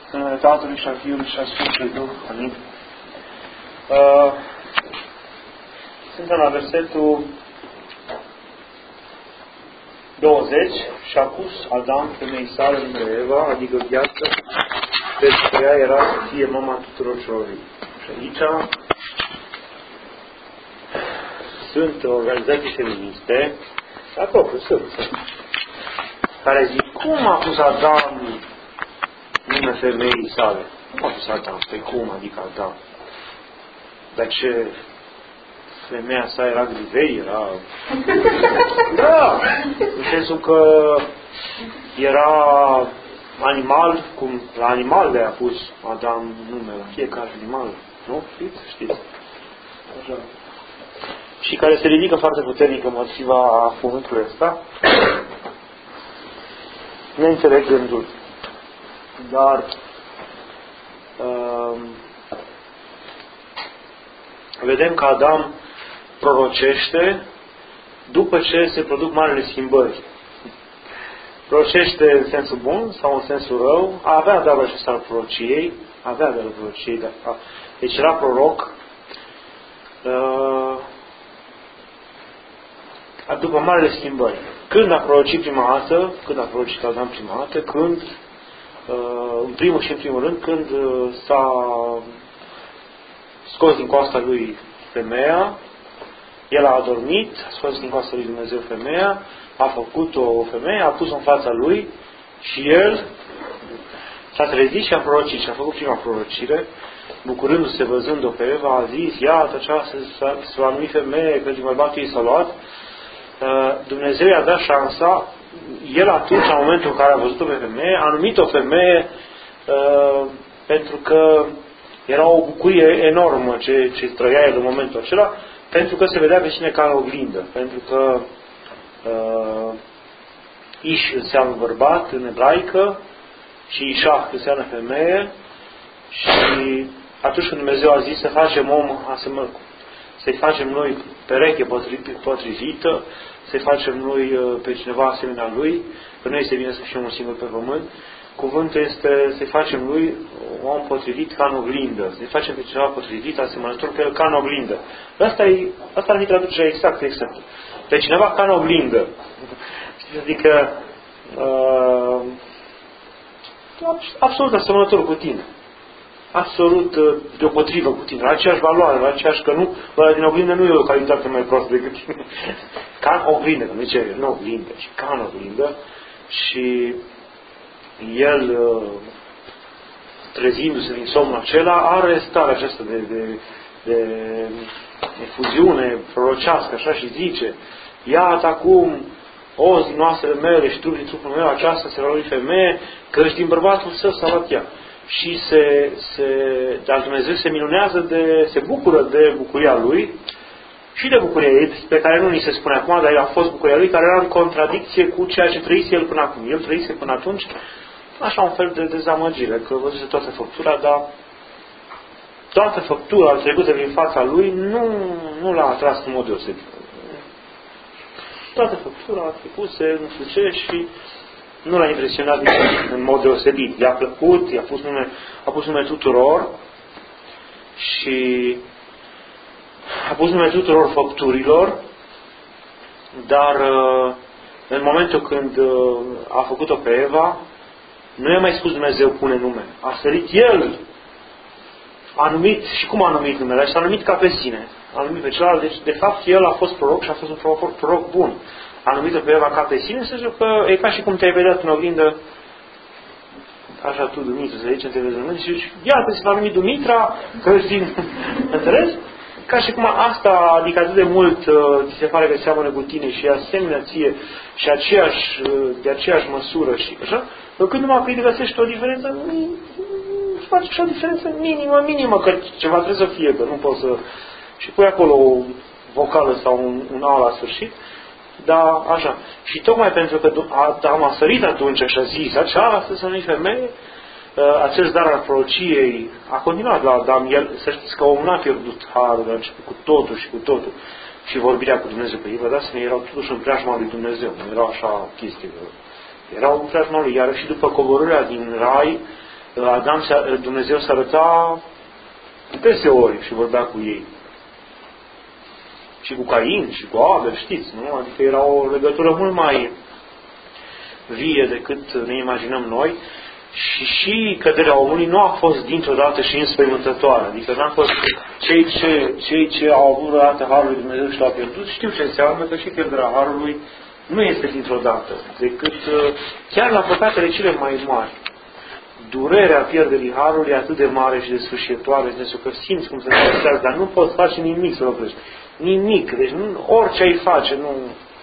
În numele Tatălui și al Fiului și al Sfântului Duh. Amin. Suntem la versetul 20 și a pus Adam femeii sale numele Eva, adică viață, pentru că ea era să fie mama tuturor celor vii. Și aici sunt organizații feministe, acolo sunt, care zic, cum a pus Adam nume femeii sale? Cum a pus Adam? Păi cum, adică Adam? Dar ce? Femeia sa era grivei, era... Da! În sensul că era animal, cum la animal le-a pus Adam nume, la fiecare animal. Nu? Știți? Așa. Și care se ridică foarte puternic împotriva cuvântului ăsta. Ne înțeleg gândul. Dar vedem că Adam prorocește după ce se produc marele schimbări. Prorocește în sensul bun sau în sensul rău, avea darul acesta al prorociei, deci era proroc după marele schimbări. Când a prorocit prima dată, când a prorocit Adam prima dată, când în primul și în primul rând, când s-a scos din coasta lui femeia, el a adormit, a scos din coasta lui Dumnezeu femeia, a făcut o femeie, a pus-o în fața lui și el s-a trezit și a prorocit și a făcut prima prorocire, bucurându-se văzând-o pe Eva, a zis, iată aceasta se va numi femeie, că din bărbatul ei s-a luat. Dumnezeu i-a dat șansa, el atunci, în momentul în care a văzut-o pe femeie, a numit o femeie pentru că era o bucurie enormă ce trăia el în momentul acela, pentru că se vedea pe sine ca în oglindă, pentru că Ish înseamnă bărbat în ebraică și Ishah înseamnă femeie și atunci când Dumnezeu a zis să facem om să-i facem noi pereche potrivită, să-i facem noi pe cineva asemenea lui, că nu este bine să fim un singur pe pământ, cuvântul este să-i facem lui un om potrivit ca în oglindă, să-i facem pe cineva potrivit, asemănător cu el ca în oglindă. Asta ar fi traducerea exact. Pe cineva ca în oglindă. Adică absolut asemănător cu tine. Absolut deopotrivă cu tine, la aceeași valoare, la aceeași, că nu, ăla din oglindă nu e o calitate mai proastă decât tine. Ca în oglindă, că nu zice, nu oglindă, ci ca în oglindă. Și el, trezindu-se din somnul acela, are starea aceasta de fuziune prorocească, așa, și zice, iată acum, ozi din oasele mele și trup din trupul meu, aceasta se va lui femeie, că din bărbatul său s-a luat ea. Și dar Dumnezeu se minunează, se bucură de bucuria lui și de bucuria ei, pe care nu ni se spune acum, dar a fost bucuria lui, care era în contradicție cu ceea ce trăise el până acum. El trăise până atunci așa un fel de dezamăgire, că văzuse toată făptura, dar toată făptura trecută prin fața lui nu l-a atras în mod deosebit. Toată făptura a trecuse, nu știu ce, și nu l-a impresionat în mod deosebit. I-a plăcut, a pus nume tuturor și a pus nume tuturor făpturilor, dar în momentul când a făcut-o pe Eva, nu i-a mai spus Dumnezeu pune nume. A sărit el. A numit, și cum a numit numele? Și a numit ca pe sine. A numit pe celălalt. Deci, de fapt, el a fost proroc și a fost un proroc bun. A numit-o pe Eva ca pe sine, să zic că e ca și cum te-ai vedea în oglindă, așa tu, Dumitru, să zice, te vezi în oglindă și zici, iată, se va numi Dumitra, că din... Înțelegi? Ca și cum asta, adică atât de mult ți se pare că seamănă cu tine și asemenea ție și de aceeași măsură și așa, când numai că îi găsești o diferență, faci așa o diferență minimă, că ceva trebuie să fie, că nu poți să... Și pui acolo o vocală sau un A la sfârșit, dar așa. Și tocmai pentru că Adam a sărit atunci și a zis, aceasta să nu-i femeie, acest dar al prorociei a continuat la Adam. El, să știți că omul n-a pierdut harul, a început cu totul și vorbirea cu Dumnezeu. Pe ei, vă dați, erau totuși în preajma lui Dumnezeu, nu erau așa chestii. Erau în preajma lui, iar și după coborârea din rai, Dumnezeu se arăta deseori și vorbea cu ei. Și cu Cain, și cu Abel, știți, nu? Adică era o legătură mult mai vie decât ne imaginăm noi. Și căderea omului nu a fost dintr-o dată și înspăimântătoare. Adică n-a fost cei ce au avut vreodată Harul lui Dumnezeu și l-au pierdut. Știu ce înseamnă că și pierderea Harului nu este dintr-o dată, decât chiar la păcatele cele mai mari. Durerea pierderii Harului e atât de mare și de sfârșitoare, de că simți cum se învățează, dar nu poți face nimic să-l oprești. Nimic. Deci orice ai face, nu...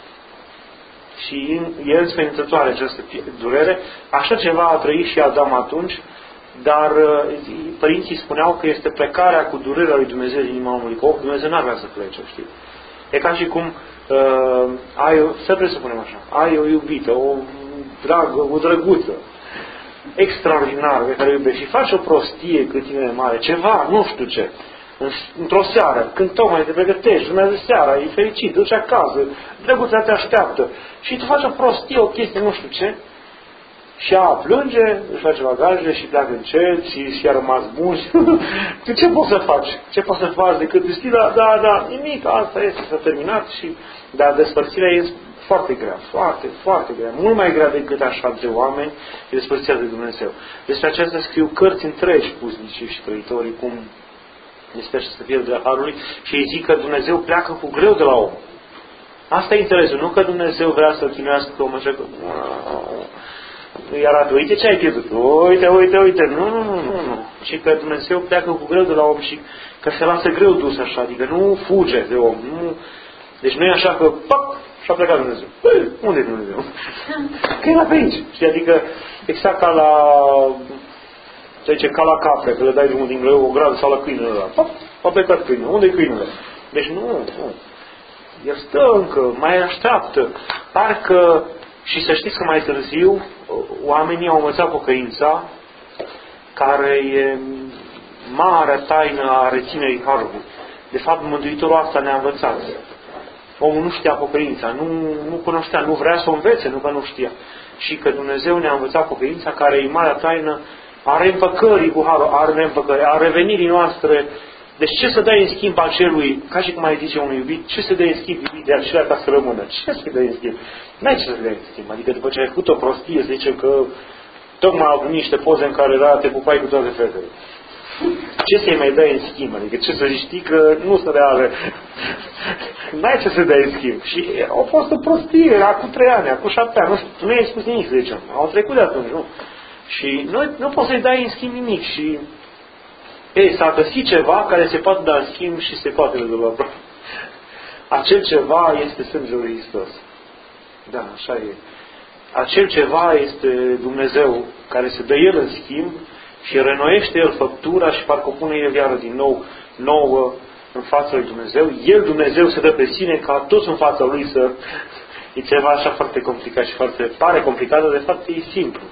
Și e înspăimântătoare această durere. Așa ceva a trăit și Adam atunci, dar părinții spuneau că este plecarea cu durerea lui Dumnezeu din inima omului, că Dumnezeu n-ar vrea să plece, știi? E ca și cum să presupunem așa, ai o iubită, o dragă, o drăguță, extraordinară pe care o iubești și faci o prostie cât tine mare, ceva, nu știu ce, într-o seară, când tocmai te pregătești, urmează seara, e fericit, duci acasă, drăguța te așteaptă și tu faci o prostie, o chestie, nu știu ce, și ea plânge, își face bagajele și pleacă încet și a rămas bun. Tu ce poți să faci? Ce poți să faci decât știi, da, nimic, asta este, s-a terminat și... Dar despărțirea e foarte grea, foarte, foarte grea, mult mai grea decât așa de oameni și despărțirea de Dumnezeu. Despre aceasta scriu cărți întregi pusnicii și trăitorii, cum despre această pierdere a Harului și îi zic că Dumnezeu pleacă cu greu de la om. Asta e interesul, nu că Dumnezeu vrea să-l chinuiască pe om, așa că... îi arată, uite ce ai pierdut, uite, nu. Și că Dumnezeu pleacă cu greu de la om și că se lasă greu dus așa, adică nu fuge de om. Nu. Deci nu e așa că, pac, și-a plecat Dumnezeu. Păi, unde e Dumnezeu? Că era pe aici. Și adică, exact ca la, să zice, ca la capre, că le dai drumul din greu, o gradă sau la câinele ăla. Pac, a plecat câinele. Unde e câinele? Deci nu. El stă încă, mai așteaptă. Parcă, și să știți că mai târziu, oamenii au învățat pocăința, care e marea taină a reținerii Harului. De fapt, Mântuitorul asta ne-a învățat. Omul nu știa pocăința, nu cunoștea, nu vrea să o învețe, nu că nu știa. Și că Dumnezeu ne-a învățat pocăința, care e marea taină a reîmpăcării cu Harul, a revenirii noastre. Deci ce să dai în schimb acelui, ca și cum ai zice unui iubit, ce să dai în schimb iubit de acelea ca să rămână? Ce să dai în schimb? N-ai ce să dai în schimb. Adică după ce ai făcut o prostie, zice că tocmai au venit niște poze în care te pupai cu toate fetele. Ce să-i mai dai în schimb? Adică ce să știi că nu sunt reale. N-ai ce să dai în schimb. Și a fost o prostie, acum 3 ani, acum 7 ani, nu știu, tu nu i-ai spus nimic, să zicem. Au trecut de atunci, nu? Și nu poți să-i dai în schimb nimic și... s-a găsit ceva care se poate da în schimb și se poate rezolva. Acel ceva este sângele lui Hristos. Da, așa e. Acel ceva este Dumnezeu care se dă El în schimb și renoiește El făptura și parcă o pune El iară din nou nouă în fața lui Dumnezeu. El, Dumnezeu, se dă pe sine ca toți în fața Lui să... E ceva așa foarte complicat și foarte pare complicat, dar de fapt e simplu.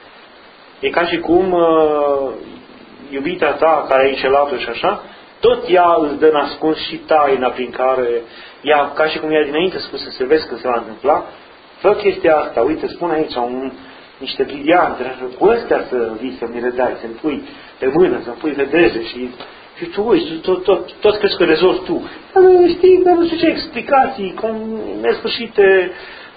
E ca și cum... iubita ta care ai înșelat-o și așa, tot ea îți dă nascuns și taina prin care ea, ca și cum ea dinainte spusă, se vezi că se va întâmpla, fă chestia asta, uite, spune aici niște briliante, cu astea să vii să mi le dai, să-mi pui pe mână, să-mi pui vedeze și tu uiți, tot crezi că rezolvi tu. Știi că nu știu ce explicații, nesfârșite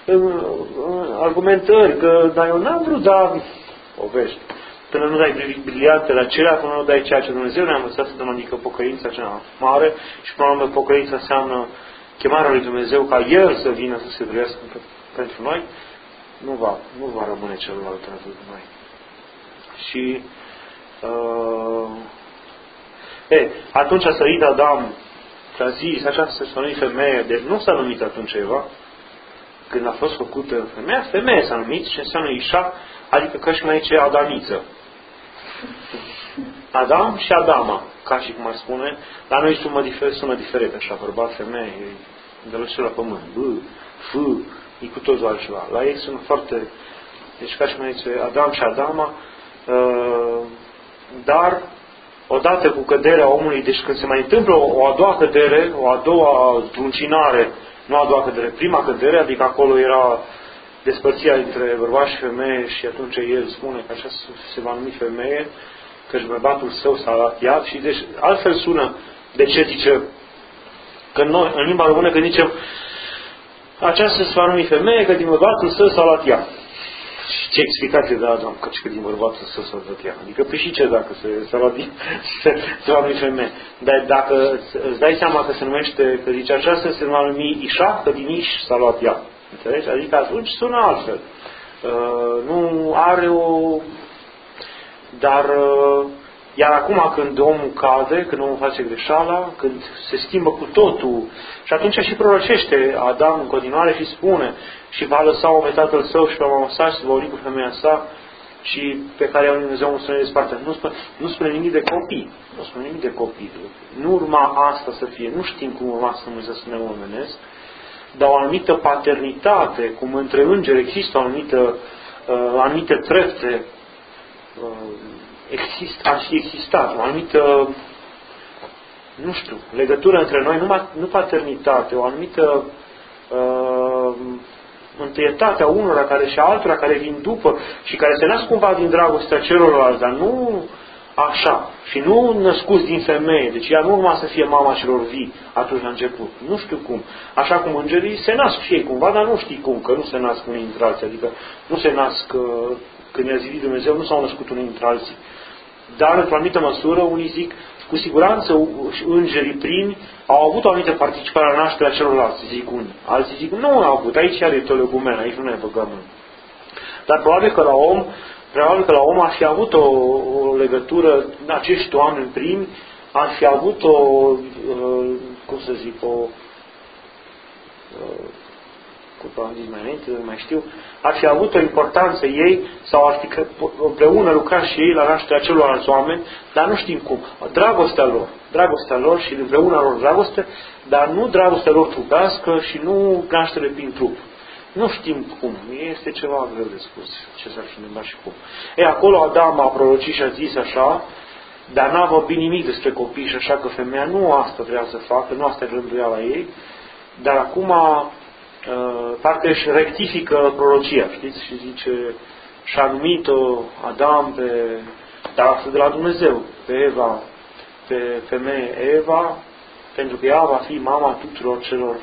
argumentări, că dar eu n-am vrut, dar povești. Până nu dai briliantele acelea, până nu dai ceea ce Dumnezeu ne-a învățat să dăm, adică pocăința cea mare și până la urmă pocăința înseamnă chemarea lui Dumnezeu ca El să vină să se trăiască pentru noi, nu va rămâne celălalt alături de noi. Și atunci a sărit Adam și a zis, aceasta s-a numit femeie, deci nu s-a numit atunci Eva, când a fost făcută femeie s-a numit și înseamnă Ișa, adică ca și mai zice Adamiță. Adam și Adama, ca și cum ar spune, dar noi sună diferit, așa, bărbat, femeie, de la cel la pământ, e cu totul altceva. La ei sună foarte, deci ca și mai zice Adam și Adama, dar odată cu căderea omului, deci când se mai întâmplă o a doua cădere, o a doua zdruncinare, nu a doua cădere, prima cădere, adică acolo era despărțirea dintre bărbat și femeie și atunci el spune că așa se va numi femeie, căci bărbatul său s-a luat iad și deci altfel sună de ce zice că noi, în limba română când zicem aceasta se va numi femeie, că din bărbatul său s-a luat iad. Și ce explicație da, Doamne, că din bărbatul său s-a luat iad. Adică pe și ce dacă se va numi femeie. Dar dacă îți dai seama că se numește, că zice aceasta se va numi Ișa, că din Iș s-a luat iad. Înțelegi? Adică atunci sună altfel. Nu are o... Dar... Iar acum când omul cade, când omul face greșeala, când se schimbă cu totul, și atunci și prorocește Adam în continuare și spune și va lăsa o pe tatăl său și pe mama sa și se va uni cu femeia sa și pe care i-a unit Dumnezeu un străin desparte. Nu spune nimic de copii. Nu spune nimic de copii. Nu urma asta să fie. Nu știm cum urma să Dumnezeu să ne omenesc, dar o anumită paternitate, cum între îngeri există anumite trepte, ar fi existat o anumită, nu știu, legătură între noi, nu paternitate, o anumită întâietate a unora care și a altora care vin după și care se nasc cumva din dragostea celorlalți, dar nu așa. Și nu născuți din femeie. Deci ea nu urma să fie mama celor vii atunci la început. Nu știu cum. Așa cum îngerii se nasc și ei cumva, dar nu știi cum, că nu se nasc unii dintre alții. Adică nu se nasc, când i-a zidit Dumnezeu, nu s-au născut unii dintre alții. Dar, într-o anumită măsură, unii zic, cu siguranță îngerii primi au avut o anumită participare la nașterea celorlalți, zic unii. Alții zic, nu au avut, aici are teologumen, aici nu ne băgăm. Dar probabil că la om ar fi avut o legătură, acești oameni primi, ar fi avut cum să zic, cum am zis mai înainte, nu mai știu, ar fi avut o importanță ei sau ar fi împreună lucrat și ei la nașterea celorlalți oameni, dar nu știm cum. Dragostea lor și împreună lor dragoste, dar nu dragostea lor trupească și nu naștere prin trup. Nu știm cum. Este ceva greu de spus ce s-ar fi întâmplat și cum. Acolo Adam a prorocit și a zis așa, dar n-a vorbit nimic despre copii și așa că femeia nu asta vrea să facă, nu asta e rânduiala ei, dar acum parcă își rectifică prorocia, știți? Și zice, și-a numit-o Adam dar de la Dumnezeu, pe Eva, pe femeie Eva, pentru că ea va fi mama tuturor celor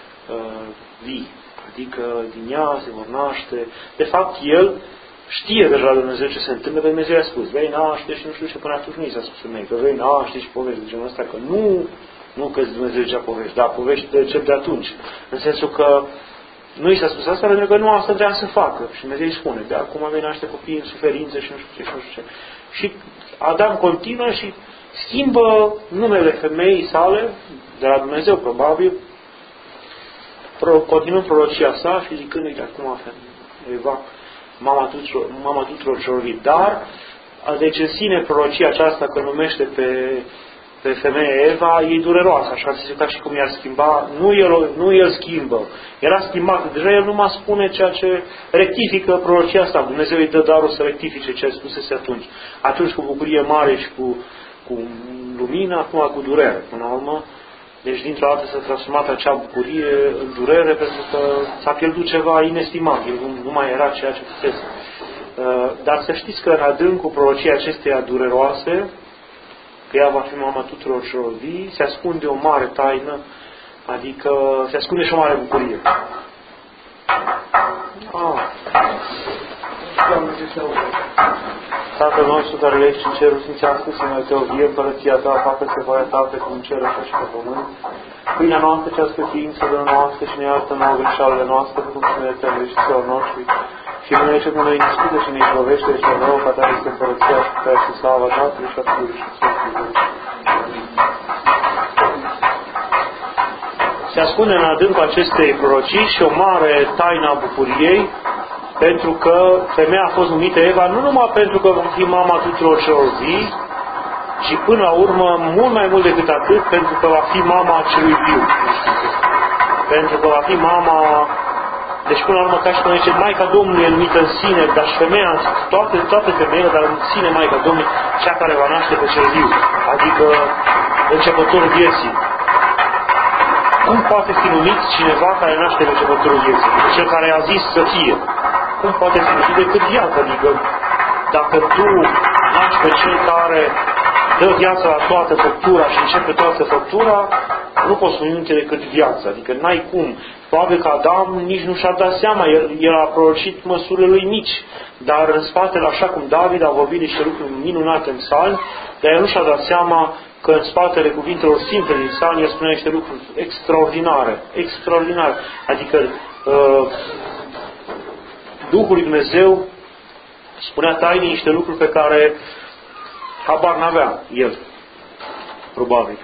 vii. Adică din ea se vor naște. De fapt, el știe deja de Dumnezeu ce se întâmplă, că Dumnezeu i-a spus, vei naște și nu știu ce, până atunci nu i s-a spus femeie, că vei naște și povești de genul ăsta, că nu că Dumnezeu zicea povești, dar povești de atunci. În sensul că nu i s-a spus asta pentru că nu asta vrea să facă. Și Dumnezeu îi spune, de acum vei naște copii în suferință și nu știu ce și nu știu ce. Și Adam continuă și schimbă numele femeii sale, de la Dumnezeu probabil, continuând prorocia sa și zicând-i de acum Eva, mama tuturor celor vii. Dar, deci în sine prorocia aceasta că numește pe femeie Eva, e dureroasă, așa se ca și cum i-ar schimba, nu el schimbă, era schimbat, deja el nu mai spune ceea ce rectifică prorocia asta, Dumnezeu îi dă darul să rectifice ceea ce spusese atunci cu bucurie mare și cu lumină, acum cu durere, până la urmă. Deci, dintr-o dată s-a transformat acea bucurie în durere, pentru că s-a pierdut ceva inestimabil, nu mai era ceea ce fusese. Dar să știți că în adâncul prorociei acesteia dureroase, că ea va fi mama tuturor celor vii, se ascunde o mare taină, adică se ascunde și o mare bucurie. Tatăl nostru care ești în cerul, sfințească să ne Tău vie, împărăția Ta, facă-se voia Ta, precum în cer, așa și pe pământ. Pâinea noastră, cea sfătință de noastră și ne iartă nouă greșalele noastre, precum și ne iertăm greșiților noștri. Și nu ne cum noi discută și ne izbăvește de cel rău, ca Ta este împărăția și puterea și slava Tatălui și a Fiului și Sfântului. Se ascunde în adâncul acestei prorocii și o mare taină a bucuriei, pentru că femeia a fost numită Eva nu numai pentru că va fi mama tuturor celor vii, ci până la urmă, mult mai mult decât atât, pentru că va fi mama celui viu. Pentru că va fi mama... Deci până la urmă, ca și cum zice, Maica Domnului e numită în sine, dar și femeia, toate femeile, dar în sine Maica Domnului, cea care va naște pe cel viu. Adică începătorul vieții. cum poate fi numit cineva care naște de începătorul vieții? Adică cel care a zis să fie. Cum poate fi numit decât viață? Adică dacă tu naști pe cel care dă viața la toată făptura și începe toată făptura, nu poți numi decât viață. Adică n-ai cum. Probabil că Adam nici nu și-a dat seama. El a prorocit măsurile lui mici. Dar în spatele, așa cum David a vorbit niște lucruri minunate în psalmi, dar el nu și-a dat seama că în spatele cuvintelor simple din psalmi el spunea niște lucruri extraordinare. Extraordinare. Adică Duhul lui Dumnezeu spunea taine niște lucruri pe care habar n-avea el. Probabil.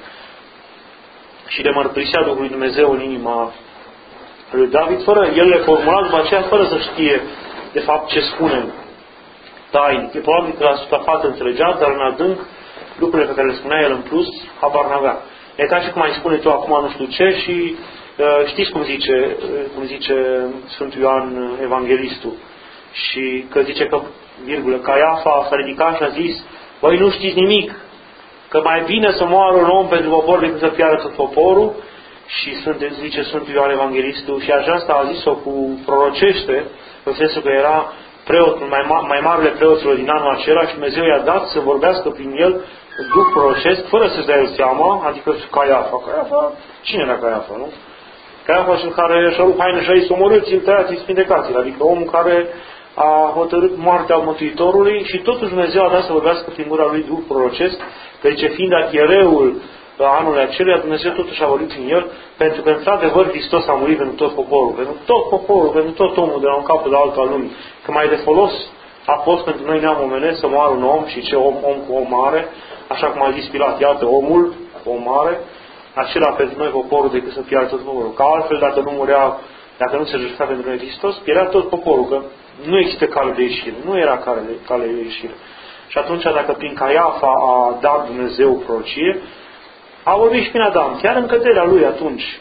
Și le mărturisea Duhului Dumnezeu în inima lui David, el le formula după aceea fără să știe de fapt ce spune tainic. Probabil că la suprafață înțelegea, dar în adânc lucrurile pe care le spunea el în plus, habar n-avea. E ca și cum ai spune tu acum nu știu ce și știți cum zice Sfântul Ioan Evanghelistul. Și că zice că, virgulă, Caiafa s-a ridicat și a zis: voi nu știți nimic, că mai bine să moară un om pentru popor decât să piară tot poporul. Și zice Sfântul Ioan Evanghelistul, și aceasta a zis-o cu prorocește, în sensul că era preotul, mai marele preoților din anul acela și Dumnezeu i-a dat să vorbească prin el duh prorocesc, fără să-și dea el seama, adică Caiafa. Caiafa, cine era Caiafa, nu? Caiafa cel care și-a rupt haine și a zis: omorâți-l, tăiați-l, spindecați-l. Adică omul care a hotărât moartea Mântuitorului și totuși Dumnezeu a dat să vorbească prin gura lui duh prorocesc, că zice, fiind arhiereul anul acela, Dumnezeu totuși a vorbit prin el, pentru că într-adevăr Hristos a murit pentru tot poporul, pentru tot poporul, pentru tot omul de la un capăt la altul al lumii. Că mai de folos a fost pentru noi neam omenesc să moară un om și ce om cu om mare, așa cum a zis Pilat, iată omul, om mare, acela pentru noi poporul decât să piară tot poporul. Că altfel, dacă nu murea, dacă nu se jertfea pentru noi Hristos, pierea tot poporul, că nu există cale de ieșire, nu era cale de ieșire. Și atunci, dacă prin Caiafa a dat Dumnezeu prorocie, a vorbit și prin Adam, chiar în căderea lui atunci.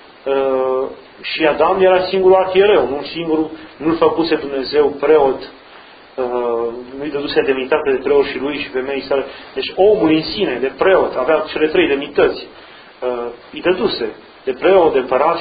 Și Adam era singurul arhiereu, nu-l făcuse Dumnezeu preot, nu-i dăduse demnitate de preot și lui și femeii sale. Deci omul în sine, de preot, avea cele trei demnități. Îi dăduse de preot, de împărat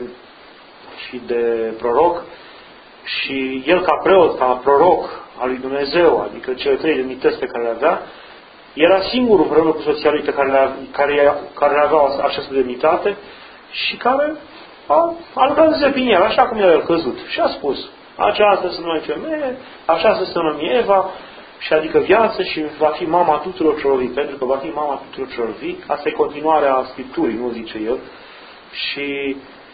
și de proroc. Și el ca preot, ca proroc al lui Dumnezeu, adică cele trei demnități pe care le avea, era singurul împreună cu soția lui pe care le avea această demnitate și care a lucrat să prin el, așa cum era el căzut. Și a spus: aceasta se numește femeie, așa se numește Eva, și adică viață, și va fi mama tuturor celor vii, pentru că va fi mama tuturor celor vii. Asta e continuarea Scripturii, nu zice el. Și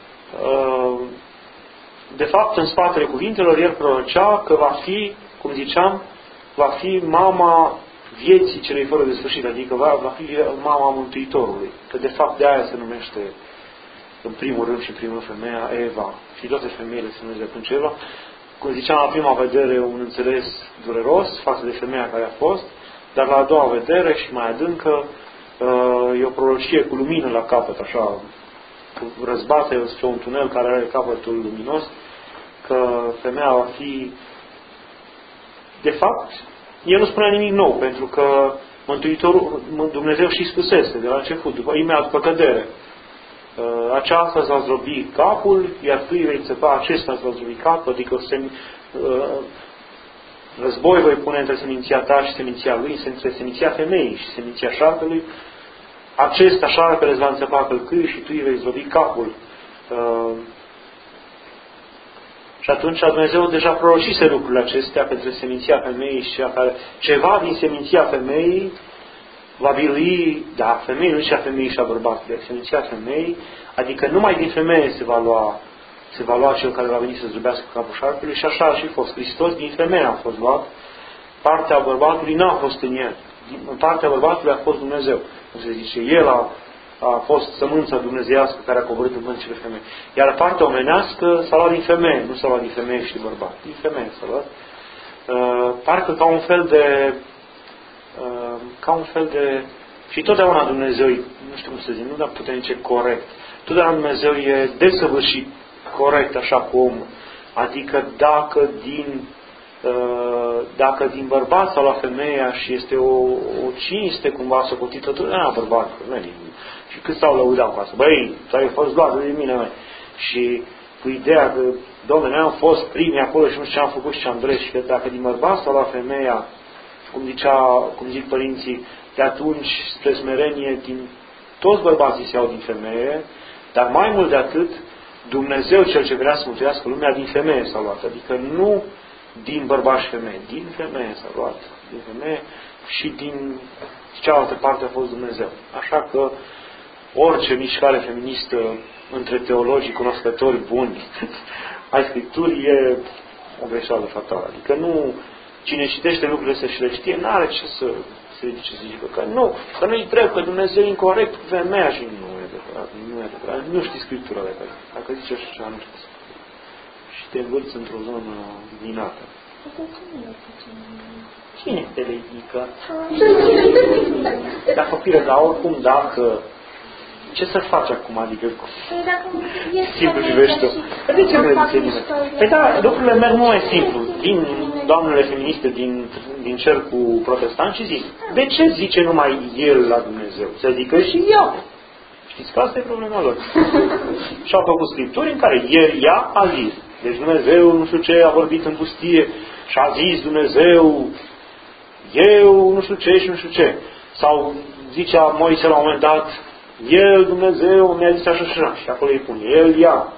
de fapt, în spatele cuvintelor, el prorocea că va fi, cum ziceam, va fi mama vieții celei fără de sfârșit, adică va fi mama Mântuitorului. Că de fapt de aia se numește în primul rând și în primul rând femeia Eva. Și toate femeile se numesc de atunci Eva. Cum ziceam, la prima vedere un înțeles dureros față de femeia care a fost, dar la a doua vedere și mai adâncă e o prorocie cu lumină la capăt, așa, răzbate spre un tunel care are capătul luminos, că femeia va fi... De fapt, el nu spunea nimic nou, pentru că Mântuitorul, Dumnezeu și spusese de la început, imediat după cădere: aceasta îți va zdrobi capul, iar tu îi vei țăpa, acesta îți va zdrobi capul, adică război voi pune între seminția ta și seminția lui, între seminția femeii și seminția șarpelui. Acesta șarpele îți va înțăpa călcâiul și tu îi vei zdrobi capul. Și atunci Dumnezeu deja prorocise lucrurile acestea pentru seminția femeii și ceva din seminția femeii va birui, da, femeii, nu zicea femeii și a bărbatului, seminția femeii, adică numai din femeie se va lua cel care va veni să zdrobească capul șarpelui, și așa a și fost. Hristos din femeie a fost luat, partea bărbatului n-a fost în el. În partea bărbatului a fost Dumnezeu. Cum se zice, el a fost sămânța dumnezeiască care a coborât în mâncile femei. Iar partea omenească s-a luat din femeie, nu s-a luat din femeie și de bărbat. Din femeie s-a luat. Parcă ca un fel de... Și totdeauna Dumnezeu, nu știu cum să zic, nu dar putem zice corect. Totdeauna Dumnezeu e desăvârșit corect așa cu omul. Adică dacă din bărbat sau la femeia și este o cinste cumva socotită, totdeauna bărbat. Și cât s-au lăudat cu asta? Băi, tu ai fost luat de mine, măi. Și cu ideea că, domnule, noi am fost primii acolo și nu știu ce am făcut și ce am drept. Și că dacă din bărbat sau la femeia, cum zic părinții, de atunci, spre smerenie, toți bărbații se iau din femeie, dar mai mult de atât, Dumnezeu cel ce vrea să mântuiască lumea din femeie s-a luat. Adică nu din bărbați și femeie, din femeie s-a luat. Din femeie și din cealaltă parte a fost Dumnezeu. Așa că orice mișcare feministă între teologii cunoscători buni ai Scripturii e o greșeală fatală. Adică nu, cine citește lucrurile să și le știe, n-are ce să se zică că nu, că nu-i drept, că Dumnezeu e incorect cu femeia și nu e adevărat, nu e adevărat. Nu știi Scriptura de acolo. Dacă zici așa, nu știu. Și te învârți într-o zonă minată. Cine te le ridică? Dar copilă, dar oricum dacă... Ce să faci acum? Adică... Simplu privești tu. De ce nu le zice nimeni? Păi da, lucrurile merg mult mai simplu. Vin doamnele feministe din cercul protestant și zic, de ce zice numai el la Dumnezeu? Să zică și ea. Știți că asta e problema lor. Și-au făcut scripturi în care ea a zis. Deci Dumnezeu nu știu ce a vorbit în pustie și a zis Dumnezeu eu nu știu ce și nu știu ce. Sau zicea Moise la un moment dat el, Dumnezeu, mi-a zis așa și așa. Și acolo îi pune. El, ea.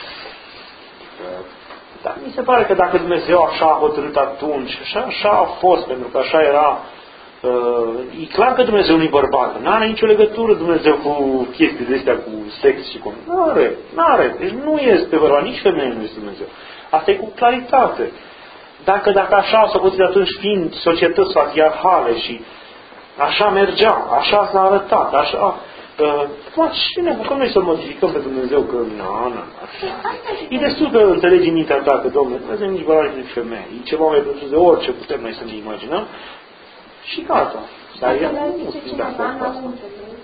Dar mi se pare că dacă Dumnezeu așa a hotărât atunci, așa a fost, pentru că așa era... e clar că Dumnezeu nu-i bărbat. N-are nicio legătură Dumnezeu cu chestii de astea, cu sex și cu... N-are. Deci nu este bărbat. Nici femeie nu este Dumnezeu. Asta e cu claritate. Dacă așa s-a putut atunci fiind societăți patriarhale și așa mergea, așa s-a arătat, așa... Cine bucăm noi să-L modificăm pe Dumnezeu? Că e destul că înțelegi în mintea ta că, Domnule, Dumnezeu nici bărbat nici femeie. E ceva mai presus de orice putem noi să ne imaginăm. Și gata. Dar el nu știu de acord cu asta.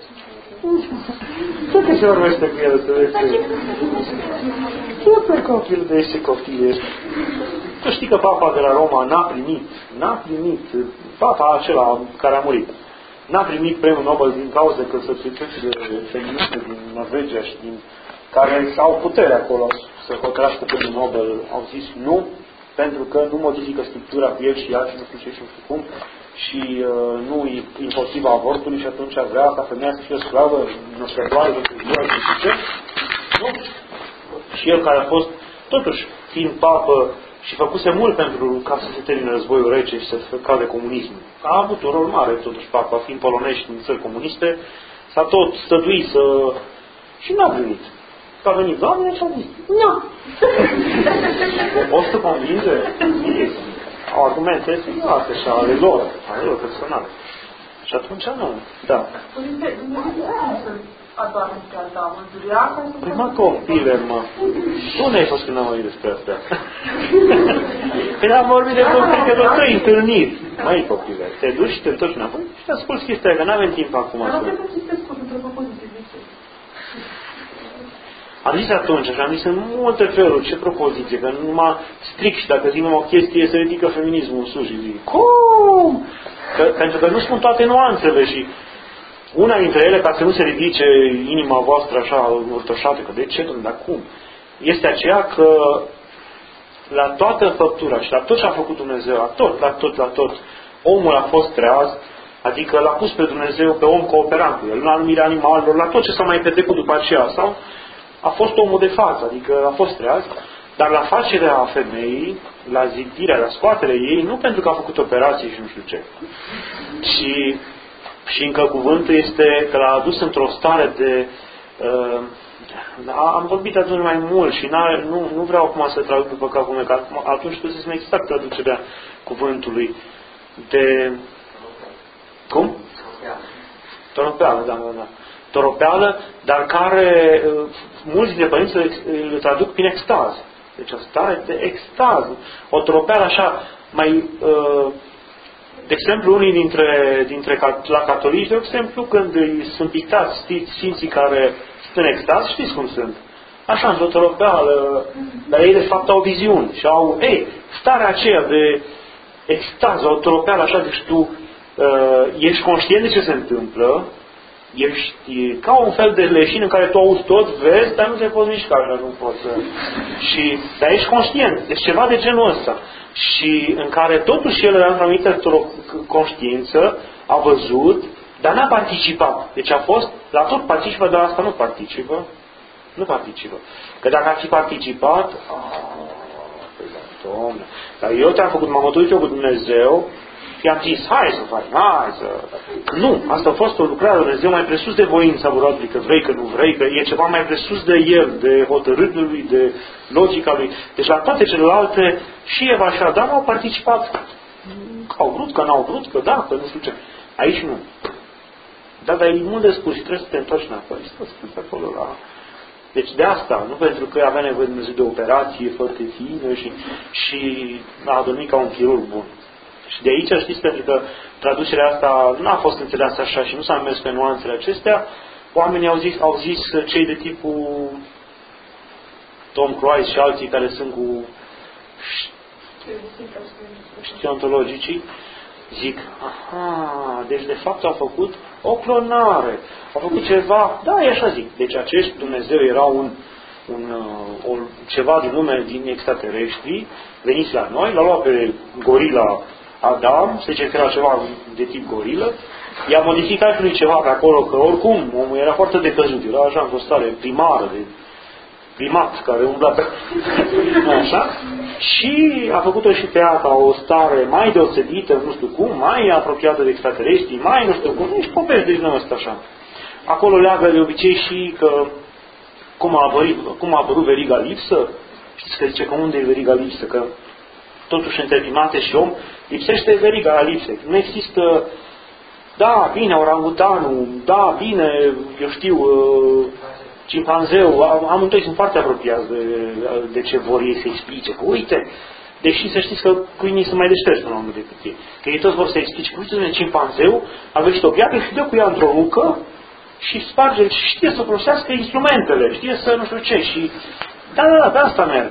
Tot că se vorbește cu el să vezi. Ce pe copil de ce copil ești? Tu știi că papa de la Roma n-a primit, papa acela care a murit, n-a primit premiul Nobel din cauza că societățile feministe din Norvegia și din care au putere acolo să hotărască premiul Nobel au zis nu, pentru că nu modifică structura cu el și ea și nu știu ce și nu știu cum și nu e împotriva avortului și atunci vrea ca femeia să fie o sclavă născătoare de cultură și nu știu ce. Nu. Și el care a fost, totuși, fiind papă și făcuse mult pentru ca să se termine războiul rece și să cade comunismul. A avut un rol mare, totuși, papa, fiind polonez din țări comuniste, s-a tot stăduit să... și n-a primit. Că a venit doamne și a zis, nu. O să convinge? Au argumente serioase și ale lor personale. Și atunci nu. Da. Păi mă, copile, mă. Unde ai fost când am vorbit despre asta? Când am vorbit de trei întâlniri. Măi, copile, te duci și te întorci înapoi și te asculți chestia, că n-avem timp acum. Am zis atunci, așa, am zis în multe feluri, ce propoziție, că numai strict și dacă zic o chestie, se ridică feminismul în sus și zic, cum? Pentru că nu spun toate nuanțele și una dintre ele, ca să nu se ridice inima voastră așa urtoșată, că de ce, domnule, dar cum? Este aceea că la toată făptura și la tot ce a făcut Dumnezeu, la tot, omul a fost treaz, adică l-a pus pe Dumnezeu, pe om cooperant cu el, la anumirea animalelor, la tot ce s-a mai petrecut după aceea, sau a fost omul de față, adică a fost treaz, dar la facerea femeii, la zidirea, la scoaterea ei, nu pentru că a făcut operații și nu știu ce, și încă cuvântul este că l-a adus într-o stare de... am vorbit atunci mai mult și nu vreau acum să traduc după capul meu, că atunci trebuie să-mi exact traducerea cuvântului de... Cum? Toropeală, da. Toropeală, dar care mulți dintre părinți le traduc prin extaz. Deci o stare de extaz. O toropeală așa mai... de exemplu, unii dintre la catolici, de exemplu, când sunt pictați sfinții care sunt în extaz, știți cum sunt? Așa, într-o toropeală, dar ei de fapt au viziuni și au, starea aceea de extaz, o toropeală așa, deci tu ești conștient de ce se întâmplă, Ești ca un fel de leșin în care tu auzi tot, vezi, dar nu te poți mișca, așa nu poți să... Dar ești conștient, deci ceva de genul ăsta. Și în care totuși el era într-o anumită conștiință, a văzut, dar n-a participat. Deci a fost, la tot participă, dar asta nu participă. Nu participă. Că dacă ar fi participat, Doamne, dar eu te-am făcut, m-am mătuit eu cu Dumnezeu și am zis, hai să faci, hai să... Nu, asta a fost o lucrare de Dumnezeu mai presus de voința lui, că vrei, că nu vrei, că e ceva mai presus de el, de hotărâtul lui, de logica lui. Deci la toate celelalte, și Eva și Adam au participat, că au vrut, că n-au vrut, că da, că nu știu ce. Aici nu. Da, dar e mult de spus și trebuie să te întorci înapoi. Să spui acolo la... Deci de asta, nu pentru că avea nevoie de Dumnezeu de operație foarte fină și a adormit ca un chirurg bun. Și de aici, știți, pentru că traducerea asta nu a fost înțeleasă așa și nu s-a mers pe nuanțele acestea, oamenii au zis cei de tipul Tom Cruise și alții care sunt cu știontologicii, zic, aha, deci de fapt au făcut o clonare, au făcut ceva, da, e așa zic. Deci acești Dumnezeu erau ceva din lume, din extraterestri, veniți la noi, l-a luat pe gorila Adam, se zice că era ceva de tip gorilă, i-a modificat și lui ceva pe acolo, că oricum omul era foarte decăzut, era așa într-o stare primară, de primat care umbla pe... așa, și a făcut-o și pe ea ca o stare mai deosebită, nu știu cum, mai apropiată de extraterestri, mai nu știu cum, nici povești de genul ăsta așa. Acolo leagă de obicei și că cum a apărut veriga lipsă, știți că zice că unde e veriga lipsă, că totuși între primate și om lipsește veriga lipsei. Nu există, da, bine, orangutanul, da, bine, eu știu, cimpanzeu, amândoi sunt foarte apropiați de ce vor ei să explice. Că uite, deși să știți că câinii sunt mai deștepți până la urmă decât ei. Că ei toți vor să explice că uite, cimpanzeu a găsit o piatră și dă cu ea într-o nucă și sparge și știe să folosească instrumentele, știe să nu știu ce și da, pe asta merg.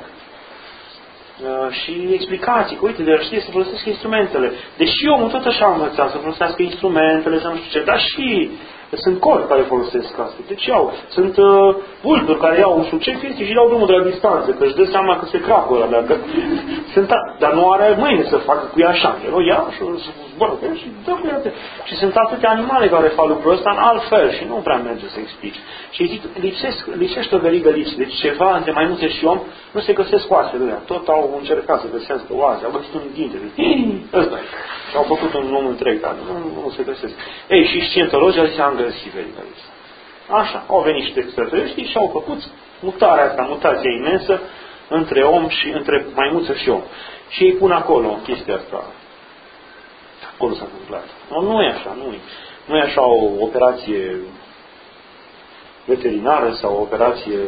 Și explicații, că uite, de știe să folosească instrumentele. Deși omul tot așa a învățat să folosească instrumentele, să nu știu ce, dar și sunt corpi care folosesc asta. Deci sunt vulturi care iau un succes și dau drumul de la distanță, că își dă seama că se crapă ăla, dacă dar nu are mâine să facă cu ea așa. El o ia și o zboară pe ea și dă cu ea. Și sunt atâtea animale care fac lucrul ăsta în alt fel și nu prea merge să explici. Și zic, lipsește o verigă lipsă. Deci ceva între maimuțe și om nu se găsesc oasele de ea. Tot au încercat să găsească oase, au găsit un dinte. Ăsta e. Și au făcut un om întreg, dar nu se găsesc. Ei, și scientologii au zis, am găsit veriga lipsă. Așa, au venit și extraterestri și au făcut mutația imensă între om și între maimuță și om. Și ei pun acolo chestia asta. Acolo s-a întâmplat. Nu e așa, nu e așa o operație veterinară sau o operație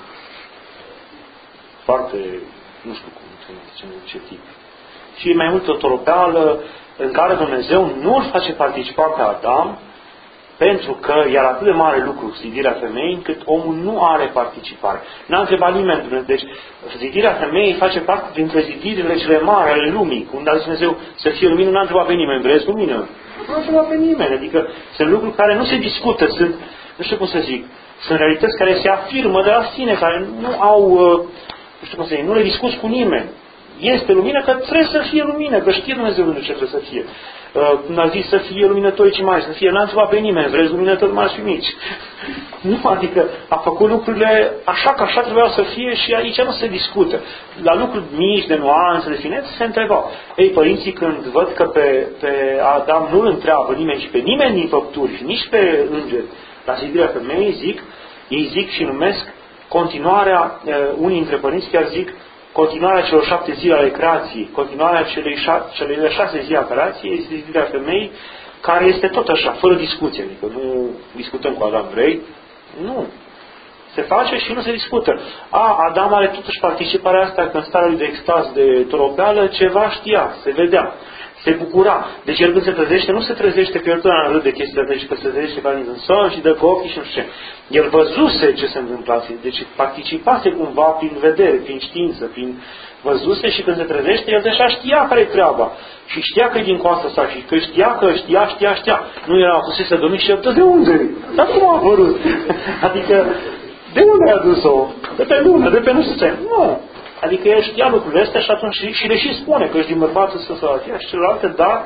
foarte, nu știu cum, ce tip. Și e mai mult o toropeală în care Dumnezeu nu îl face participa pe Adam pentru că era atât de mare lucru zidirea femeii, încât omul nu are participare. N-a întrebat nimeni. Deci, zidirea femeii face parte dintre zidirile cele mari ale lumii. Când a zis Dumnezeu să fie lumină, n-a întrebat pe nimeni. Vreți lumină? Nu a întrebat pe nimeni. Adică sunt lucruri care nu se discută. Sunt, nu știu cum să zic, sunt realități care se afirmă de la sine, care nu au, nu știu cum să zic, nu le discuți cu nimeni. Este lumină că trebuie să fie lumină, că știe Dumnezeu ce trebuie să fie. N-a zis să fie luminători mari, să fie, n-a întrebat pe nimeni, vreți luminători mari și mici. Nu, adică a făcut lucrurile așa că așa trebuia să fie și aici nu se discută. La lucruri mici, de nuanțe, de finețe, se întrebau. Ei, părinții când văd că pe Adam nu-l întreabă nimeni și pe nimeni din făpturi și nici pe îngeri, la zidirea femeii ei zic și numesc continuarea, unii dintre părinți chiar zic, continuarea celor 7 zile ale creației, continuarea celei 6 zile a creației, este zidirea femeii, care este tot așa, fără discuție. Adică nu discutăm cu Adam, vrei? Nu. Se face și nu se discută. Adam are totuși participarea asta că în starea lui de extaz, de toropeală, ceva știa, se vedea. Se bucura. Deci el când se trezește, nu se trezește că el totdeauna râde chestia de că se trezește ca din sol și dă cu ochii și nu știu ce. El văzuse ce se întâmpla. Deci participase cumva prin vedere, prin știință, prin văzuse și când se trezește, el deja știa care e treaba. Și știa că e din coasta sa și că știa. Nu era fusese dormit și el, de unde? Dar cum a apărut? Adică, de unde a adus-o? De pe lună, de pe nu știu ce. Nu. Adică el știa lucrurile astea și atunci și le și spune că ești din bărbatul Sfântul și celelalte, dar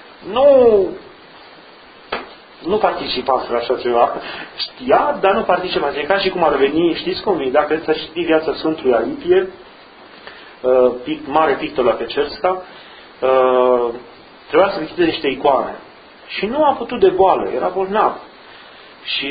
nu participa la așa ceva. Știa, dar nu participa. E ca și cum ar veni, știți cum e, dacă să știi viața Sfântului Aripie, mare pictor la Pecerska, trebuia să viziteze niște icoane. Și nu a putut de boală, era bolnav. Și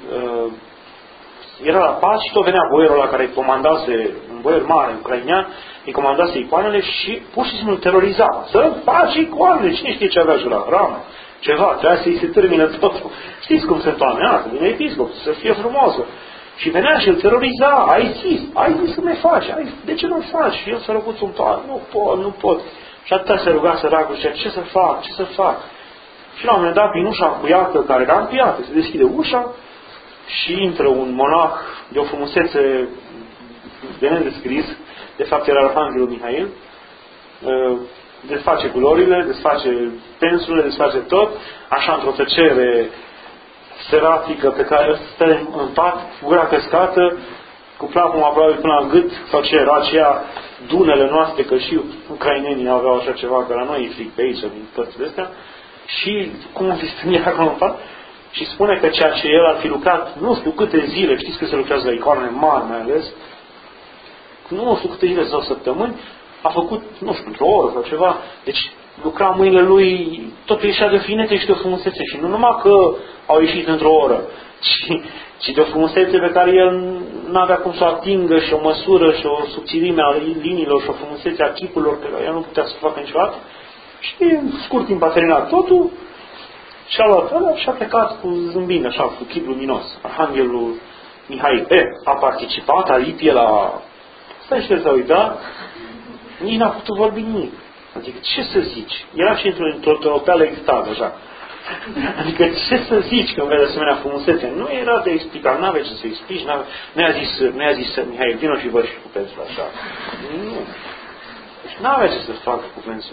era la pat și tot venea boierul ăla care îi comandase, un boier mare, ucrainean, îi comandase icoanele și pur și simplu teroriza. Să faci icoanele, cine știe ce avea și la hramă. Ceva, trebuia să-i se termine totul. Știți cum sunt oamenii asta, vine episcop, să fie frumosă. Și venea și îl teroriza, ai zis să ne faci, de ce nu faci? Și el s-a rugat un toat, nu pot. Și atâta se ruga săracul și zicea, ce să fac? Și la un moment dat, prin ușa încuiată, care era încuiată, se deschide ușa și intră un monah de o frumusețe de nedescris, de fapt era Arhanghelul Mihail, desface culorile, desface pensurile, desface tot, așa într-o tăcere seratică pe care stă în pat, gura căscată, cu plapumul aproape până la gât, sau ce era aceea, dunele noastre, că și ucrainenii aveau așa ceva, că la noi e fric pe aici, din părțile astea, și cum fi stângit acolo în pat, și spune că ceea ce el ar fi lucrat, nu știu câte zile, știți că se lucrează la icoanele mari mai ales, nu știu câte zile sau săptămâni, a făcut, nu știu, într-o oră sau ceva, deci lucra mâinile lui, tot ieșea de finețe și de o frumusețe. Și nu numai că au ieșit într-o oră, ci de o frumusețe pe care el nu avea cum să o atingă și o măsură și o subțirime a liniilor și o frumusețe a chipurilor pe care el nu putea să facă niciodată. Și în scurt timp a terminat totul și a luat ăla și a plecat cu zâmbind așa, cu chip luminos. Arhanghelul Mihail. A participat Aripie la... Stai și s-a uitat, nici n-a putut vorbi nimic. Adică ce să zici? Era și într-o toropeală extază, așa. Adică ce să zici când vezi asemenea frumusețe? Nu era de explicat, n-avea ce să explici, nu i-a zis Mihail, vină și vă și cu pensul așa. Nu. Deci n-avea ce să facă cu pensul.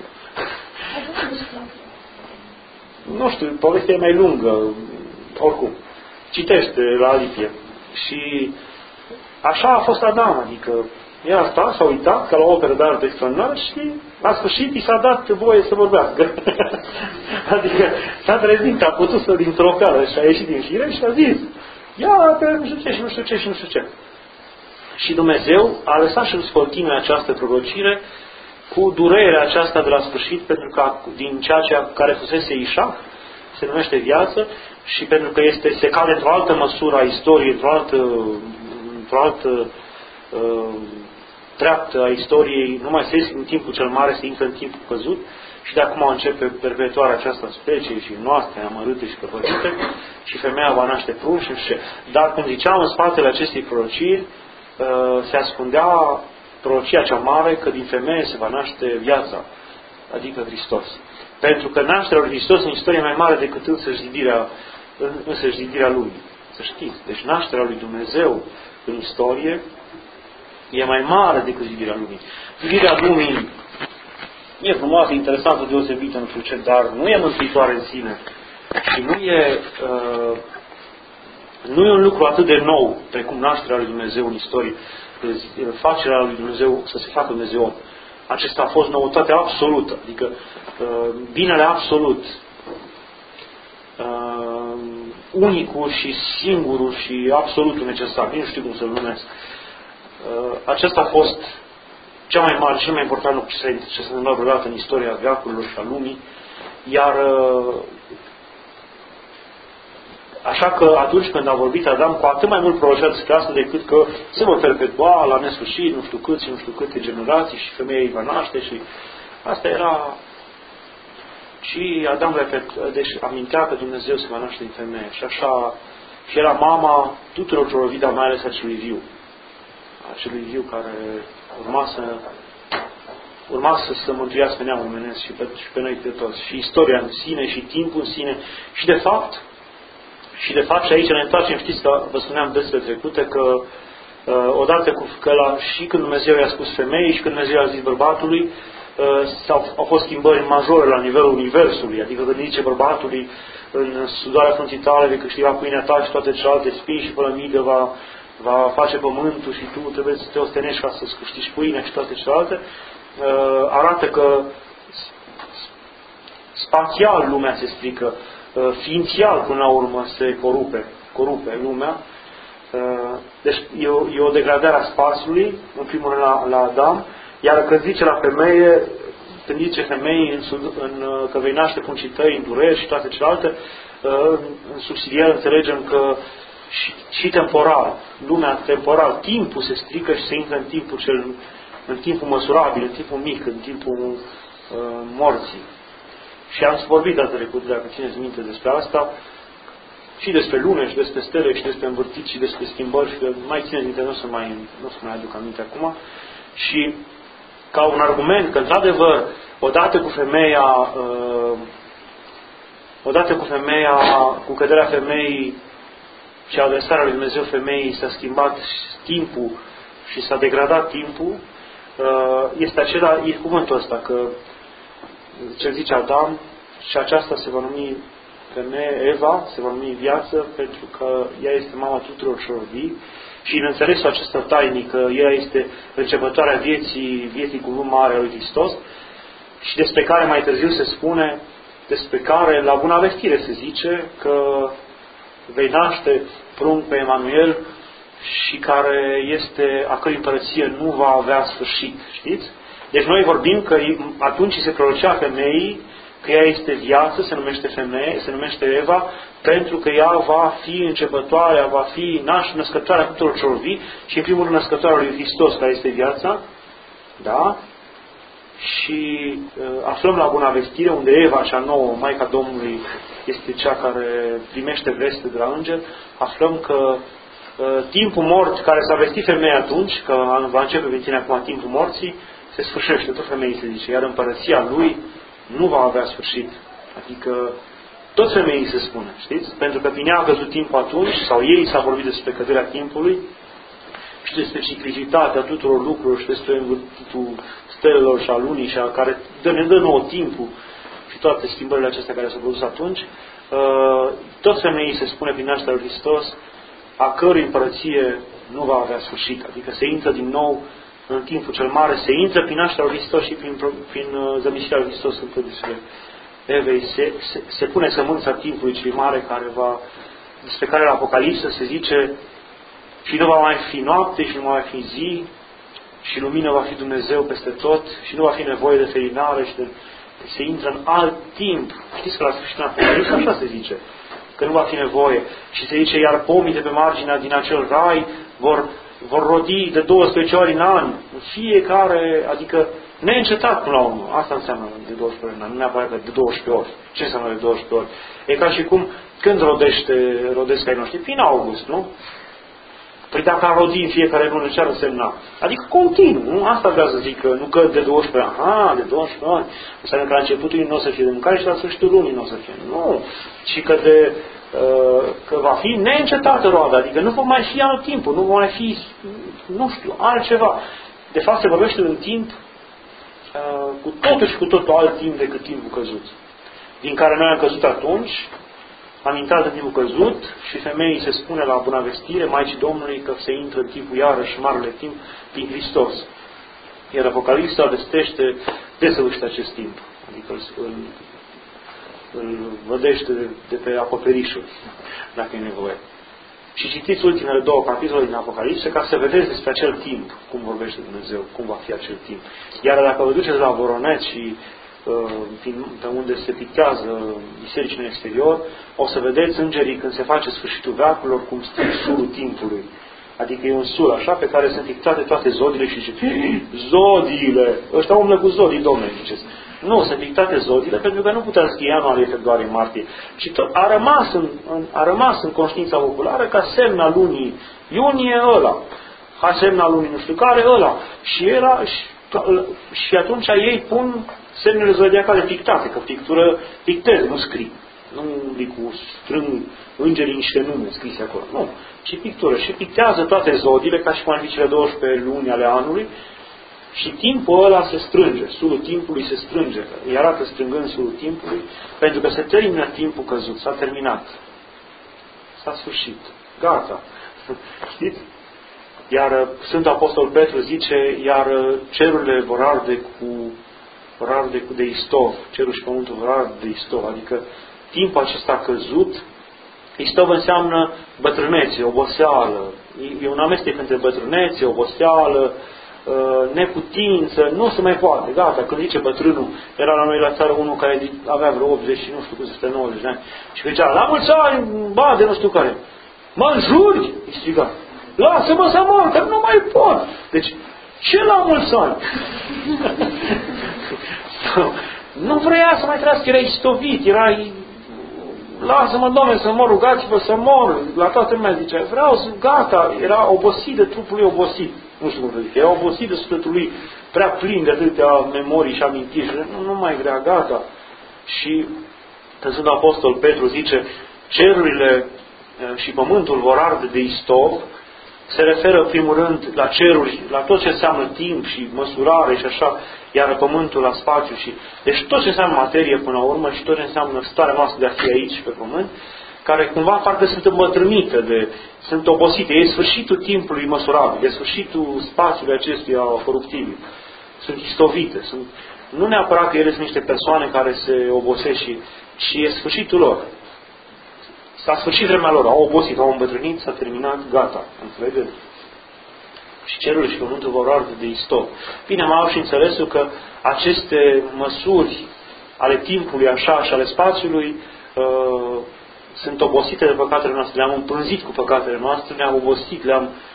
Nu știu, povestea e mai lungă, oricum. Citește la Aripie. Și așa a fost Adam, adică el asta s-a uitat ca la o operă de artă extraordinară și la sfârșit i s-a dat voie să vorbească. Adică s-a trezit, a putut să dintr-o cară și a ieșit din fire și a zis iată, nu știu ce și nu știu ce și nu știu ce. Și Dumnezeu a lăsat și să continue această prorocire cu durerea aceasta de la sfârșit, pentru că din ceea care fusese Ișac se numește viață și pentru că se cade într-o altă măsură a istoriei, într-o altă treaptă a istoriei, nu mai se iese în timpul cel mare, se intră în timpul căzut și de acum începe perpetuarea aceasta speciei și noastre, amărâte și căpățite și femeia va naște prunci și nu știu ce. Dar, cum ziceam, în spatele acestei prorociri se ascundea prorocia cea mare că din femeie se va naște viața, adică Hristos. Pentru că nașterea lui Hristos în istorie mai mare decât însăși zidirea lumii. Să știți. Deci nașterea lui Dumnezeu în istorie e mai mare decât zidirea lumii. Zidirea lumii e frumoasă, interesantă, deosebită, nu știu ce, dar nu e mântuitoare în sine. Și nu e un lucru atât de nou precum nașterea lui Dumnezeu în istorie, facerea lui Dumnezeu să se facă Dumnezeu om. Acesta a fost noutatea absolută, adică binele absolut, unicul și singurul și absolutul necesar, nu știu cum să-l numesc. Acesta a fost cea mai mare, cel mai important lucru ce s-a întâmplat vreodată în istoria veacurilor și a lumii, iar așa că atunci când a vorbit Adam, cu atât mai mult prorocea despre asta decât că se vor perpetua la nesfârșit, nu știu câți, nu știu câte generații și femeia îi va naște și asta era. Și Adam deci amintea că Dumnezeu se va naște din femeie și așa și era mama tuturor celor vii, dar mai ales acelui viu. Acelui viu care urma să urma să se mântuiască neamul omenesc și pe noi de toți. Și istoria în sine, și timpul în sine. Și de fapt, și aici ne întoarcem, știți că vă spuneam despre trecute, că odată și când Dumnezeu i-a spus femeii și când Dumnezeu i-a zis bărbatului, au fost schimbări majore la nivelul universului. Adică când zice bărbatului, în sudoarea frunții tale vei câștiga pâinea ta și toate celelalte spii și pălămidă va face pământul și tu trebuie să te ostenești ca să-ți câștigi pâinea și toate celelalte, arată că spațial lumea se strică, ființial până la urmă se corupe lumea. Deci e o degradare a spațiului, în primul rând la Adam, iar când zice la femeie, când zice femeii că vei naște puncii tăi în dureri și toate celelalte, în subsidiar înțelegem că și temporal, lumea temporal, timpul se strică și se intră în timpul măsurabil, în timpul mic, în timpul morții. Și am vorbit data trecută, dacă țineți minte despre asta, și despre lune, și despre stele, și despre învârtit, și despre schimbări, și mai țineți minte, nu să mai aduc aminte acum. Și ca un argument că, într-adevăr, odată cu căderea femeii și adresarea lui Dumnezeu femeii s-a schimbat timpul și s-a degradat timpul, e cuvântul ăsta, că ce zice Adam, și aceasta se va numi femeie, Eva, se va numi viață, pentru că ea este mama tuturor celor vii. Și în înțelesul acesta tainic, că ea este începătoarea vieții cuvânt mare a lui Hristos, și despre care mai târziu se spune, despre care la Buna Vestire se zice că vei naște prunc pe Emanuel și a cărui împărăție nu va avea sfârșit. Știți? Deci noi vorbim că atunci se prorocea femeii că ea este viață, se numește femeie, se numește Eva, pentru că ea va fi începătoarea, va fi născătoarea tuturor celor vii și în primul rând născătoarea lui Hristos, care este viața. Da? Și aflăm la Buna Vestire, unde Eva, cea nouă, Maica Domnului, este cea care primește veste de la înger, aflăm că timpul mort, care s-a vestit femeia atunci, că va începe pentru tine acum timpul morții, se sfârșește, tot femeii se zice, iar împărăția lui nu va avea sfârșit. Adică tot femeii se spune, știți? Pentru că bine a căzut timpul atunci, sau ei s-a vorbit despre căderea timpului și despre ciclicitatea tuturor lucrurilor și despre învârtitul stelelor și a lunii și care ne dă nouă timpul și toate schimbările acestea care s-au produs atunci. Tot femeii se spune prin nașterea lui Hristos, a cărui împărăție nu va avea sfârșit. Adică se intră din nou în timpul cel mare, se intră prin nașterea lui Hristos și prin zămisirea lui Hristos în despre Evei. Se pune sămânța timpului cel mare despre care la Apocalipsă se zice și nu va mai fi noapte și nu va mai fi zi și lumină va fi Dumnezeu peste tot și nu va fi nevoie de ferinare și se intră în alt timp. Știți că la sfârșitul Apocalipsă așa se zice, că nu va fi nevoie. Și se zice, iar pomii de pe marginea din acel rai vor rodi de 12 ori în an, fiecare, adică neîncetat până la urmă. Asta înseamnă de 12 ori în an, nu neapărat de 12 ori. Ce înseamnă de 12 ori? E ca și cum, când rodesc ai noștri? Prin august, nu? Păi dacă ar rodi în fiecare lună, ce ar însemna? Adică continuu, nu? Asta vreau să zic, că nu că de 12 ani. Aha, de 12 ani. Înseamnă că la începutul lui nu o să fie de mâncare și la sfârșitul lunii nu o să fie. Nu. Ci că va fi neîncetată roada, adică nu va mai fi anotimpul, nu va mai fi, nu știu, altceva. De fapt se vorbește de un timp cu totul și cu totul alt timp decât timpul căzut. Din care noi am căzut atunci, am intrat în timpul căzut și femeii se spune la Buna Vestire, Maicii Domnului, că se intră în timpul iarăși marele timp prin Hristos. Iar Apocalipsa vestește desăvârșit acest timp. Adică îl vădește de pe acoperișuri, dacă e nevoie. Și citiți ultimele două capitole din Apocalipse ca să vedeți despre acel timp, cum vorbește Dumnezeu, cum va fi acel timp. Iar dacă vă duceți la Voronet și pe unde se pictează bisericile în exterior, o să vedeți îngerii când se face sfârșitul veacurilor, cum stă surul timpului. Adică e un sur așa pe care sunt pictate toate zodiile și zice, zodiile! Ăștia umblă cu zodii, domnule, ziceți. Nu, sunt pictate zodiile pentru că nu putea scrie ianuarie, februarie, martie. Și tot a rămas în conștiința populară ca semna lunii iunie ăla. Ca semna lunii nu știu care ăla. Și Și atunci ei pun semnele zodiacale pictate, că pictură pictez, nu scrii. Nu cu strâng îngerii niște nume scrise acolo. Nu, ci pictură. Și pictează toate zodiile, ca și cum ar fi cele 12 luni ale anului, și timpul ăla se strânge, sulul timpului se strânge, îi arată strângând sulul timpului, pentru că se termină timpul căzut, s-a terminat. S-a sfârșit. Gata. Știți? Iar Sfântul Apostol Petru zice, iar cerurile vor arde de istov, cerul și pământul vor arde de istov, adică timpul acesta căzut. Istov înseamnă bătrânețe, oboseală. E un amestec între bătrânețe, oboseală, neputință, nu se mai poate. Gata, când zice bătrânul, era la noi la țară unul care avea vreo 80 și nu știu cum, spre 90 de ani. Și zicea, la mulți ani, ba, de nu știu care. Mă înjuri? Îi striga. Lasă-mă să mor, că nu mai pot. Deci, ce la mulți ani? Nu vrea să mai trăiască, era istovit, era... Lasă-mă, Doamne, să mor, rugați-vă să mor. La toată lumea zicea, vreau să... Gata, era obosit de trupul lui, obosit. Nu știu cum să zic, era obosit de sufletul lui, prea plin de atâtea memorii și amintiri. Nu mai vrea, gata. Și Sfântul Apostol Petru zice, cerurile și pământul vor arde de istov, se referă în primul rând la ceruri, la tot ce înseamnă timp și măsurare și așa, iar pământul la spațiu. Deci tot ce înseamnă materie până la urmă și tot ce înseamnă starea noastră de a fi aici pe pământ, care cumva parcă sunt îmbătrânite, sunt obosite. E sfârșitul timpului măsurabil, e sfârșitul spațiului acestuia coruptibil. Sunt istovite. Nu neapărat că ele sunt niște persoane care se obosesc, ci e sfârșitul lor. S-a sfârșit vremea lor, au obosit, au îmbătrânit, s-a terminat, gata. Înțelegeți? Și cerul și pământul vor arde de istov. Bine, am avut și înțelesul că aceste măsuri ale timpului așa și ale spațiului sunt obosite de păcatele noastre. Le-am împânzit cu păcatele noastre, le-am obosit,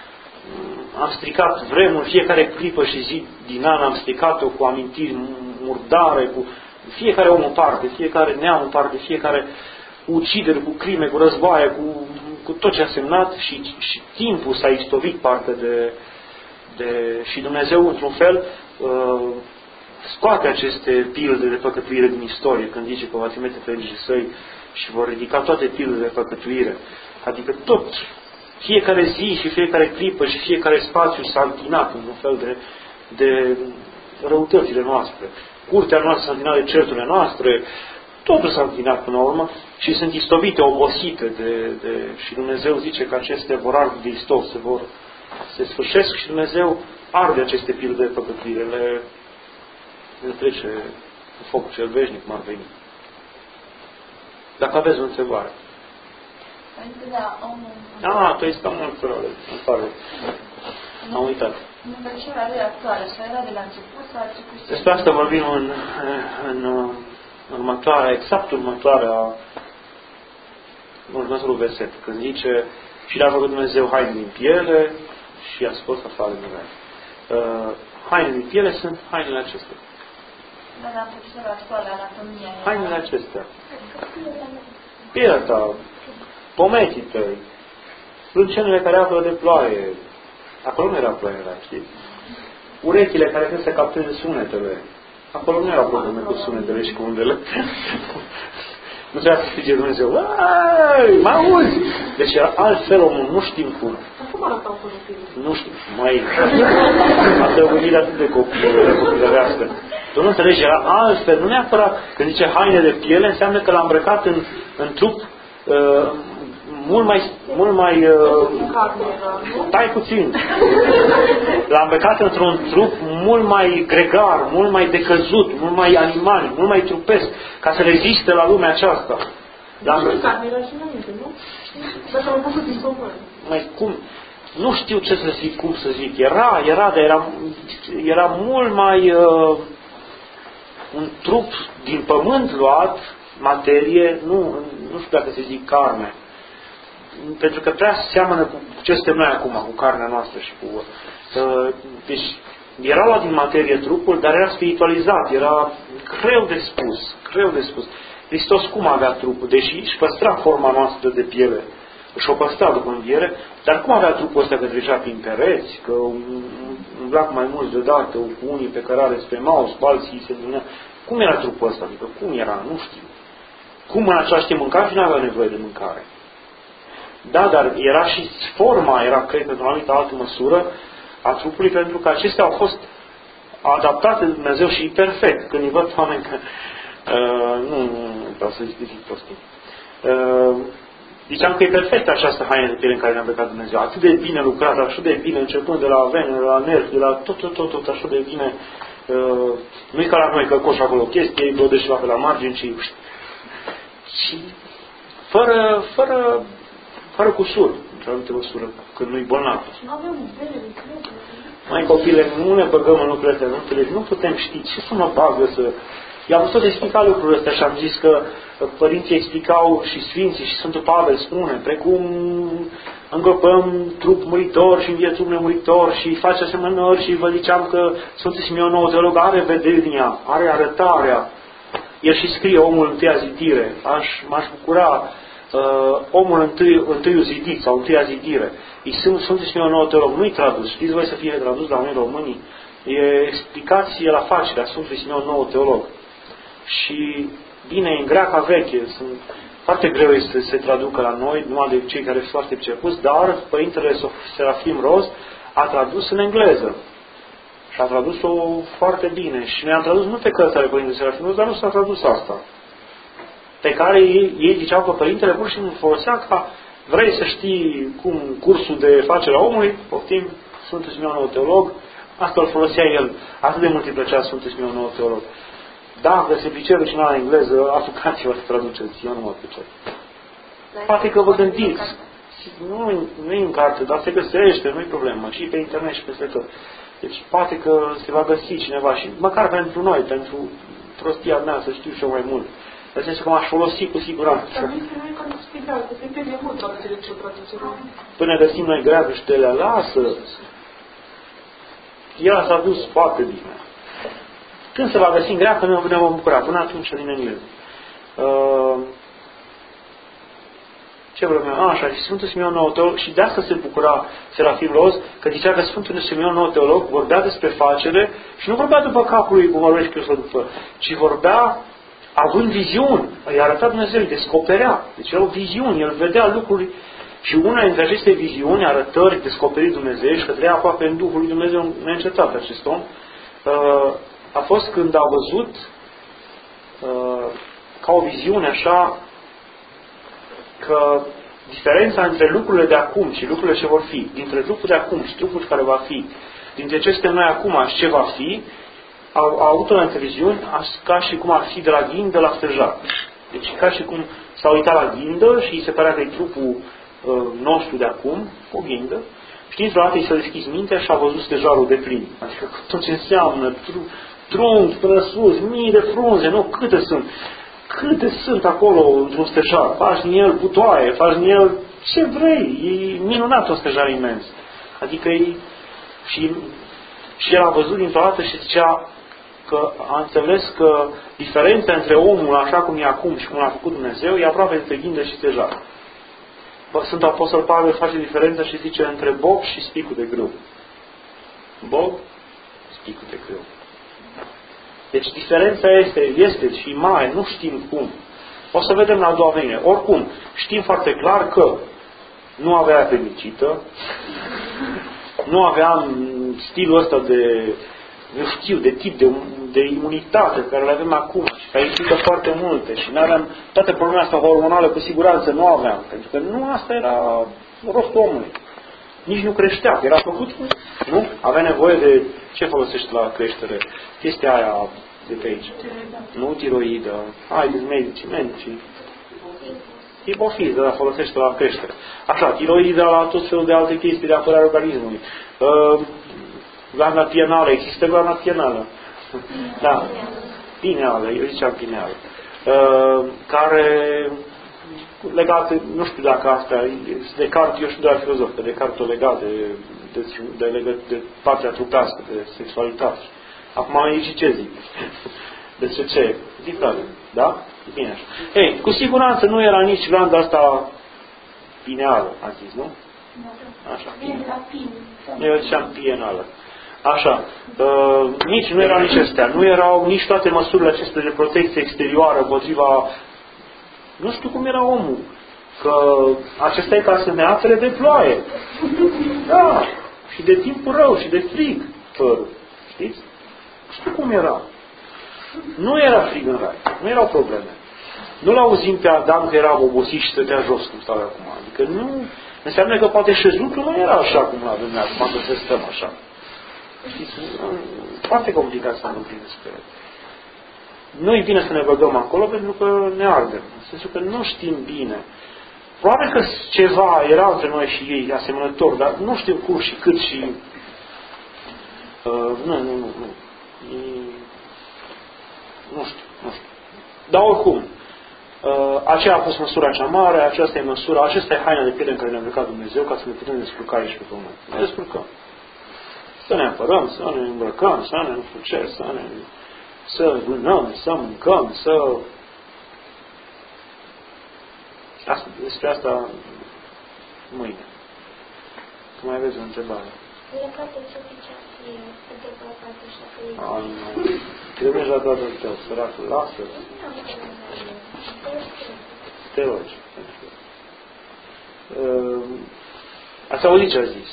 am stricat vremuri, fiecare clipă și zi din an am stricat-o cu amintiri murdare, cu fiecare om în parte, fiecare neam în parte, fiecare ucideri, cu crime, cu războaie, cu tot ce a semnat și timpul s-a istovit parte și Dumnezeu, într-un fel, scoate aceste pilde de păcătuire din istorie, când zice că va trimite pe îngerii săi și vor ridica toate pildele de păcătuire. Adică tot, fiecare zi și fiecare clipă și fiecare spațiu s-a închinat în un fel de răutățile noastre. Curtea noastră s-a închinat de certurile noastre, totul s-a închinat până la urmă și sunt istovite, obosite și Dumnezeu zice că aceste vor arde de istov, se sfârșesc și Dumnezeu arde aceste pilde de păcătuire, le trece în focul cel veșnic, cum ar veni. Dacă aveți o întrebare. Tu ești cam naturală, îmi pare. Am uitat. Despre asta vorbim în următorul verset, când zice și le-a făcut Dumnezeu haine din piele și a scos afară din ea. Haine din piele sunt hainele acestea. Hainele acestea. Pielea ta, pometii tăi, sprâncenele care află de ploaie. Acolo nu era ploaie, știi? Urechile care trebuie să capteze sunetele. Acolo nu era probleme cu sunetele și cu undele. Nu trebuia să fie Dumnezeu. Mă auzi! Deci era altfel omul, nu știm cum. Nu știu, mai adăugire atât de copilărească. Tu nu înțelegi, era altfel, nu neapărat. Când zice haine de piele, înseamnă că l-a îmbrăcat în trup mult mai tai puțin. L-a îmbrăcat într-un trup mult mai gregar, mult mai decăzut, mult mai animal, mult mai trupesc, ca să reziste la lumea aceasta. Mai cum? Nu știu ce să zic, cum să zic. Era mult mai un trup din pământ luat, materie, nu știu dacă se zic carne. Pentru că prea seamănă cu ce suntem noi acum, cu carnea noastră și cu... Deci, era luat din materie trupul, dar era spiritualizat, era greu de spus. Hristos cum avea trupul? Deși își păstra forma noastră de piele, și-o păstra după înviere, dar cum avea trupul ăsta că trecea prin pereți, că umbla cu mai mulți deodată, cu unii pe cărare spre Maus, cu alții se adunea. Cum era trupul ăsta? Adică cum era? Nu știu. Cum în același timp mânca și nu avea nevoie de mâncare. Da, dar era și forma, era, cred, într-o anumită altă măsură a trupului, pentru că acestea au fost adaptate de Dumnezeu și perfect. Când îi văd oameni că nu vreau să zic prostii. Ziceam că e perfect această haină de piele în care ne-a plecat Dumnezeu. Atât de bine lucrată, așa de bine, începând de la vene, de la nervi, de la tot așa de bine. Nu-i ca la noi călcoș acolo chestie, îi blodești la pe la margini, și fără cusur, într-o anumită măsură, când nu-i bolnav. Mai copile, nu ne băgăm în lucrurile astea, nu înțelegi, nu putem ști ce să mă bagă să... I-am tot explicat lucrurile astea și am zis că părinții explicau și Sfinții și Sfântul Pavel spune, precum îngropăm trup muritor și învie trup nemuritor și face asemănări și vă ziceam că Sfântul Simeon Nou Teolog are vedenia, are arătarea. El și scrie omul întâia zidire. M-aș bucura omul întâiul zidit sau întâia zidire. Sfântul Simeon Nou Teolog nu-i tradus. Știți voi să fie tradus la noi românii? E explicație la facerea Sfântului Simeon Nou Teolog. Și bine, în greaca veche, sunt foarte greu să se traducă la noi, numai de cei care sunt foarte pricepuți, dar Părintele Serafim Roz a tradus în engleză. Și a tradus-o foarte bine. Și ne-am tradus multe cărți ale Părintele Serafim Roz, dar nu s-a tradus asta. Pe care ei ziceau că Părintele pur și simplu folosea ca vrei să știi cum cursul de facere a omului, poftim Sfântul Simeon Nou Teolog, asta îl folosea el. Atât de mult îi plăcea Sfântul Simeon Nou Teolog. Dacă se pricepe cineva în engleză, apucați-vă să traduceți. Eu nu mă pricep. Poate că vă gândiți. Nu e în carte, dar se găsește, nu e problemă. Și pe internet și peste tot. Deci poate că se va găsi cineva și măcar pentru noi, pentru prostia mea, să știu și eu mai mult. Dar zice că m-aș folosi cu siguranță. Până găsim noi greacă și telea, lasă. El s-a dus foarte bine. Când se va găsi în greacă, noi ne vom bucura. Până atunci, din el. Ce vreau? Așa, și Sfântul Simeon Nou Teolog, și de asta se bucura Serafim Roz, că zicea că Sfântul Simeon Nou Teolog vorbea despre facere și nu vorbea după capul lui, cum vorbește Hristos după, ci vorbea având viziuni. Îi arăta Dumnezeu, îi descoperea. Deci erau viziuni, el vedea lucruri și una dintre aceste viziuni, arătări, descoperiri Dumnezeiești, că trăia aproape în Duhul lui Dumnezeu neîncetat acest om, a fost când a văzut ca o viziune așa că diferența între lucrurile de acum și lucrurile ce vor fi, dintre trupul de acum și trupul care va fi, dintre ce suntem noi acum și ce va fi, au avut o viziune ca și cum ar fi de la ghindă la stejar. Deci ca și cum s-a uitat la ghindă și îi se părea că e trupul nostru de acum, o ghindă, știți, vreodată i s-a deschis mintea și a văzut stejarul de plin. Adică tot ce înseamnă trunchi până sus, mii de frunze, nu, câte sunt acolo într-un stejar. Faci din el butoaie, faci din el ce vrei. E minunat un stejar imens. Adică și el a văzut dintr-o dată și zicea că a înțeles că diferența între omul așa cum e acum și cum l-a făcut Dumnezeu e aproape între ghindă și stejar. Sfântul Apostol Pavel face diferența și zice între bob și spicul de grâu. Bob, spicul de grâu. Deci diferența este și mare, nu știm cum. O să vedem la a doua venire. Oricum, știm foarte clar că nu avea apendicită, nu aveam stilul ăsta de, eu știu, de tip de imunitate care le avem acum și care implică foarte multe și nu aveam toată problema asta hormonală, cu siguranță nu aveam, pentru că nu asta era rostul omului. Nici nu creștea, era făcut, nu? Avea nevoie de ce folosește la creștere? Chestia aia de pe aici. Nu tiroidă. Haideți, medici. Hipofiză, dar folosește la creștere. Așa, tiroida la tot felul de alte chestii de apărare organismului. Glanda pineală. Există glanda pineală? Da. Pineală, eu ziceam pineală. Care legate, nu știu dacă asta, Descartes, eu știu de la filozof, că Descartes o legat de partea trupească, de sexualitate. Acum aici și ce zic? Despre ce? Zic, da? E bine așa. Ei, cu siguranță nu era nici glanda asta pineală, a zis, nu? Așa. Eu ziceam pienală. Așa. Nici nu erau nici astea. Nu erau nici toate măsurile acestea de protecție exterioară împotriva... Nu știu cum era omul. Că acesta e ca să ne apere de ploaie. Da. Și de timpul rău și de frig. Părul. Știți? Nu știu cum era. Nu era frig în rai. Nu erau probleme. Nu l-auzim pe Adam că era obosit și stătea jos cum stau acum. Adică nu... Înseamnă că poate șezutul nu era așa cum l-avem noi acum, că să stăm așa. Știți? Foarte complicat să nu prinde spre el. Nu-i bine să ne băgăm acolo pentru că ne ardem. În sensul că nu știm bine. Probabil că ceva era între noi și ei asemănător, dar nu știu cum și cât și... Nu. Nu știu. Dar oricum, aceea a fost măsura cea mare, aceasta e măsura, acesta e haina de piele în care ne-a îmbrăcat Dumnezeu ca să ne putem descurca aici pe pământ. Ne descurcăm. Să ne apărăm, să ne îmbrăcăm, să ne nu știu ce, să vânăm, să mâncăm, despre asta mâine. Că mai aveți o întrebare. Trebuie la tatăl tău, săracul, lasă-l. Te rogi. Ați auzit ce a zis?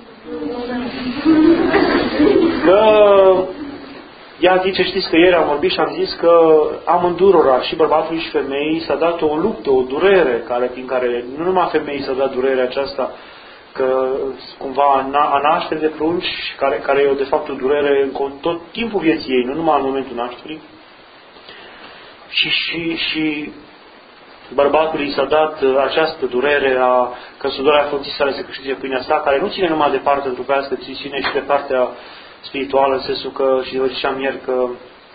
Că ea zice, știți că ieri am vorbit și am zis că amândurora, și bărbatului și femeii, s-a dat o luptă, o durere, prin care nu numai femeii s-a dat durerea aceasta, că cumva a naște de prunci, care e de fapt o durere în tot timpul vieții ei, nu numai în momentul nașterii. Și bărbatului s-a dat această durere a căsătoria făpții sale să câștige pâinea sa, care nu ține numai de partea trupească, ci ține și de partea spirituală, în sensul că, și vă ziceam ieri că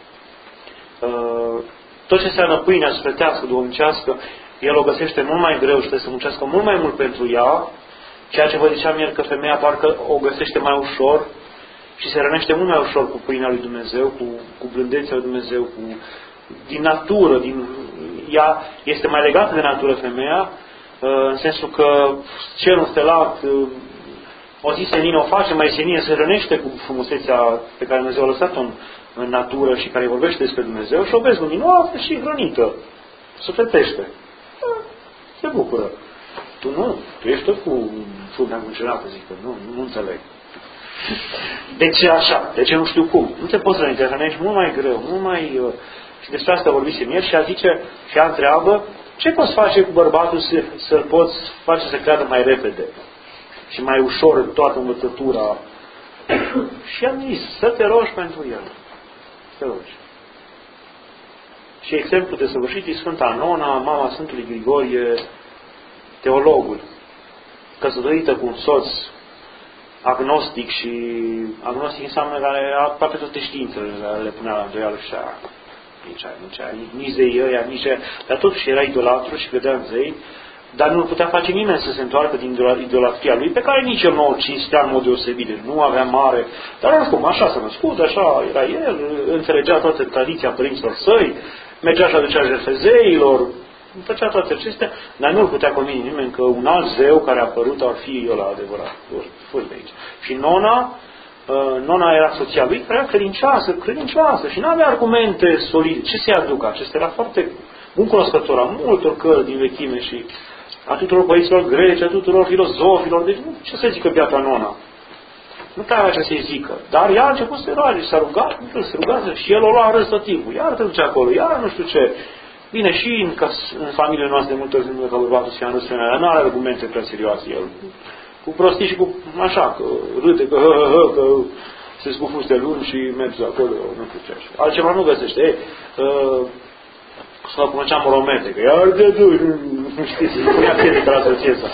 tot ce înseamnă pâinea sufletească, duhovnicească, el o găsește mult mai greu și trebuie să muncească mult mai mult pentru ea, ceea ce vă ziceam ieri că femeia parcă o găsește mai ușor și se rănește mult mai ușor cu pâinea lui Dumnezeu, cu blândețea lui Dumnezeu, din natură, ea este mai legată de natură femeia, în sensul că cerul stelat, o zi senină o face, mai senină se rănește cu frumusețea pe care Dumnezeu a lăsat-o în natură și care vorbește despre Dumnezeu și o vezi luminoasă și hrănită. Sufletește. Se bucură. Tu nu. Tu ești tot cu fruntea încerată, zic că nu înțeleg. De ce așa? De ce nu știu cum? Nu te poți răni, te hrănești mult mai greu, mult mai... Și despre asta vorbisem ieri și ea zice, și ea întreabă, ce poți face cu bărbatul să-l poți face să creadă mai repede și mai ușor toată învățătura? Și am zis, să te rogi pentru el. Să te rogi. Și exemplu de săvârșit e Sfânta Nona, mama Sfântului Grigorie, teologul, căsătorită cu un soț agnostic și agnostic înseamnă care aproape toate științele le punea la îndoială și nici zeii ăia, dar totuși era idolatru și credea în zei, dar nu putea face nimeni să se întoarcă din idolatria lui, pe care nici el nu o cinstea în mod deosebit, deci nu avea mare, dar oricum, așa s-a născut, așa era el, înțelegea toată tradiția părinților săi, mergea și aducea jertfe zeilor, făcea toate acestea, dar nu-l putea convine nimeni că un alt zeu care a apărut ar fi ăla adevărat. Fost de aici. Și Nona era soția lui, care era credincioasă și nu avea argumente solide. Ce să-i aducă? Acesta era foarte bun cunoscător a multor cărți din vechime și a tuturor băieților greci, a tuturor filozofilor. Deci ce să zică biata Nona? Nu prea avea ce să-i zică. Dar ea a început să se roage și s-a rugat, se ruga și el o lua râs tot timpul. Iar te duce acolo, iar nu știu ce. Bine, și în familiile noastre de multe ori zic că bărbatul se ia în râs femeia, dar nu are argumente prea serioase el. Cu prostii și cu așa, că râde, că se scufuște lungi și merge acolo, nu știu ce așa. Altceva nu găsește. Să cum făceam moromete, că iar de nu știți, se punea piede pe la soțieța.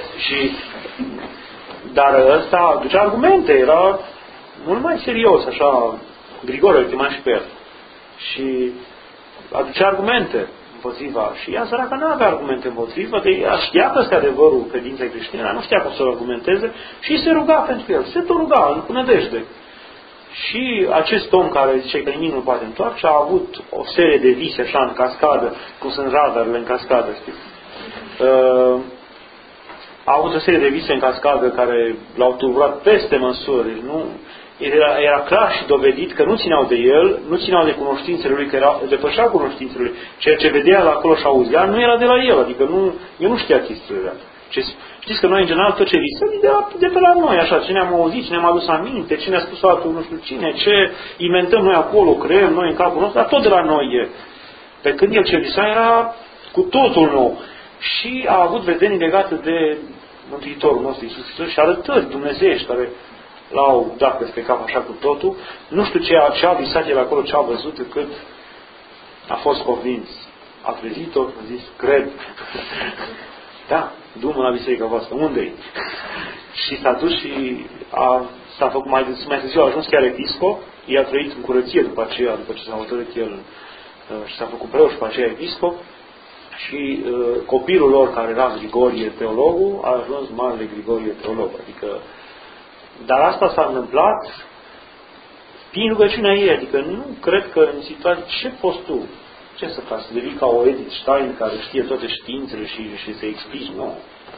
Dar ăsta ducea argumente, era mult mai serios, așa, Grigore îl chema și pe el. Și aducea argumente împotriva. Și ea săracă nu avea argumente împotriva, că ea știa că este adevărul credinței creștine, dar nu știa cum să-l argumenteze și se ruga pentru el. Se tot ruga, cu nădejde. Și acest om care zice că nimic nu poate întoarce, a avut o serie de vise așa în cascadă, cum sunt radarele în cascadă, știți. a avut o serie de vise în cascadă care l-au tulburat peste măsură. Nu? Era clar și dovedit că nu țineau de el, nu țineau de cunoștințele lui, că depășeau cunoștințele lui. Ceea ce vedea la acolo și auzea nu era de la el, adică eu nu știa chestiile alea. Știți că noi, în general, tot ce visăm de pe la noi, așa, ce ne-am auzit, ce ne-am adus aminte, ce ne-a spus altul nu știu cine, ce inventăm noi acolo, creăm noi în capul nostru, dar tot de la noi e. Pe când el ce visa era cu totul nou. Și a avut vedenii legate de Mântuitorul nostru Iisus Hristos și arătări dumnezeiești care l-au dat peste cap așa cu totul. Nu știu ce a visat el acolo, ce a văzut, cât a fost convins. A trezit-o, a zis, cred. Da, du-mă la biserica voastră, unde-i? Și s-a dus și s-a făcut mai târziu, a ajuns chiar episcop, i a trăit în curăție după aceea, după ce s-a hotărât el și s-a făcut preot și după aceea episcop. Și copilul lor, care era Grigorie teologul, a ajuns marele Grigorie teolog. Adică, dar asta s-a întâmplat prin rugăciunea ei. Adică nu cred că în situație, ce poți tu? Ce să faci? Să devii ca o Edith Stein care știe toate științele și să explici? Nu.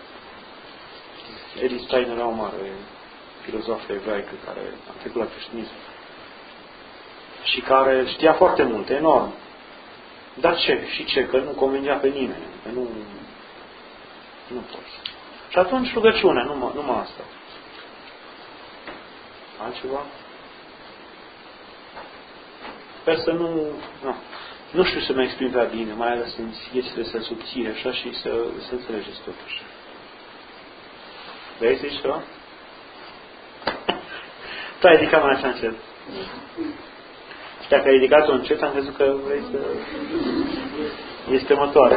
Edith Stein era o mare filozofă ebraică care a trecut la creștinism și care știa foarte mult, enorm. Dar ce? Și ce? Că nu convingea pe nimeni. Că nu poți. Și atunci rugăciunea, numai asta. Altceva? Sper să nu știu să mă exprim prea bine, mai ales în viețile să subțire așa și să înțelegeți totuși. Vrei să zici ceva? Tu ai ridicat mai așa încet. Și dacă ai ridicat-o încet, am crezut că vrei să... Este următoare.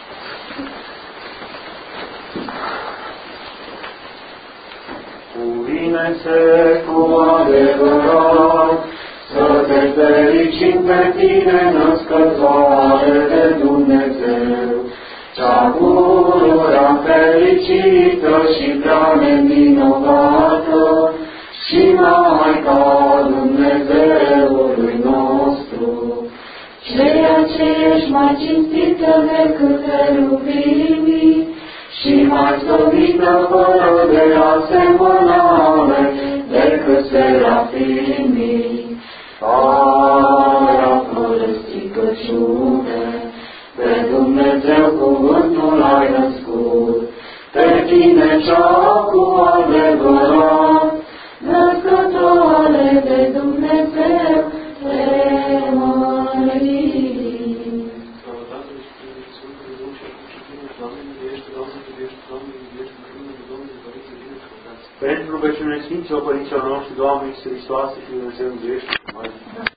Cuvine-se cu adevărat, să te fericim pe tine, născătoare de Dumnezeu, cea pururea fericită și prea nevinovată, și Maica Dumnezeului nostru, ceea ce ești mai cinstită decât heruvimii și mai slăvită fără de asemănare decât serafimii, care fără stricăciune pe Dumnezeu cuvântul ai născut, pe tine cea cu adevărat, născătoare de Dumnezeu, te mărim. Pentru rugăciunile Sfinților Părinților noștri, Doamne Iisuse Hristoase și Dumnezeu Dumnezeu,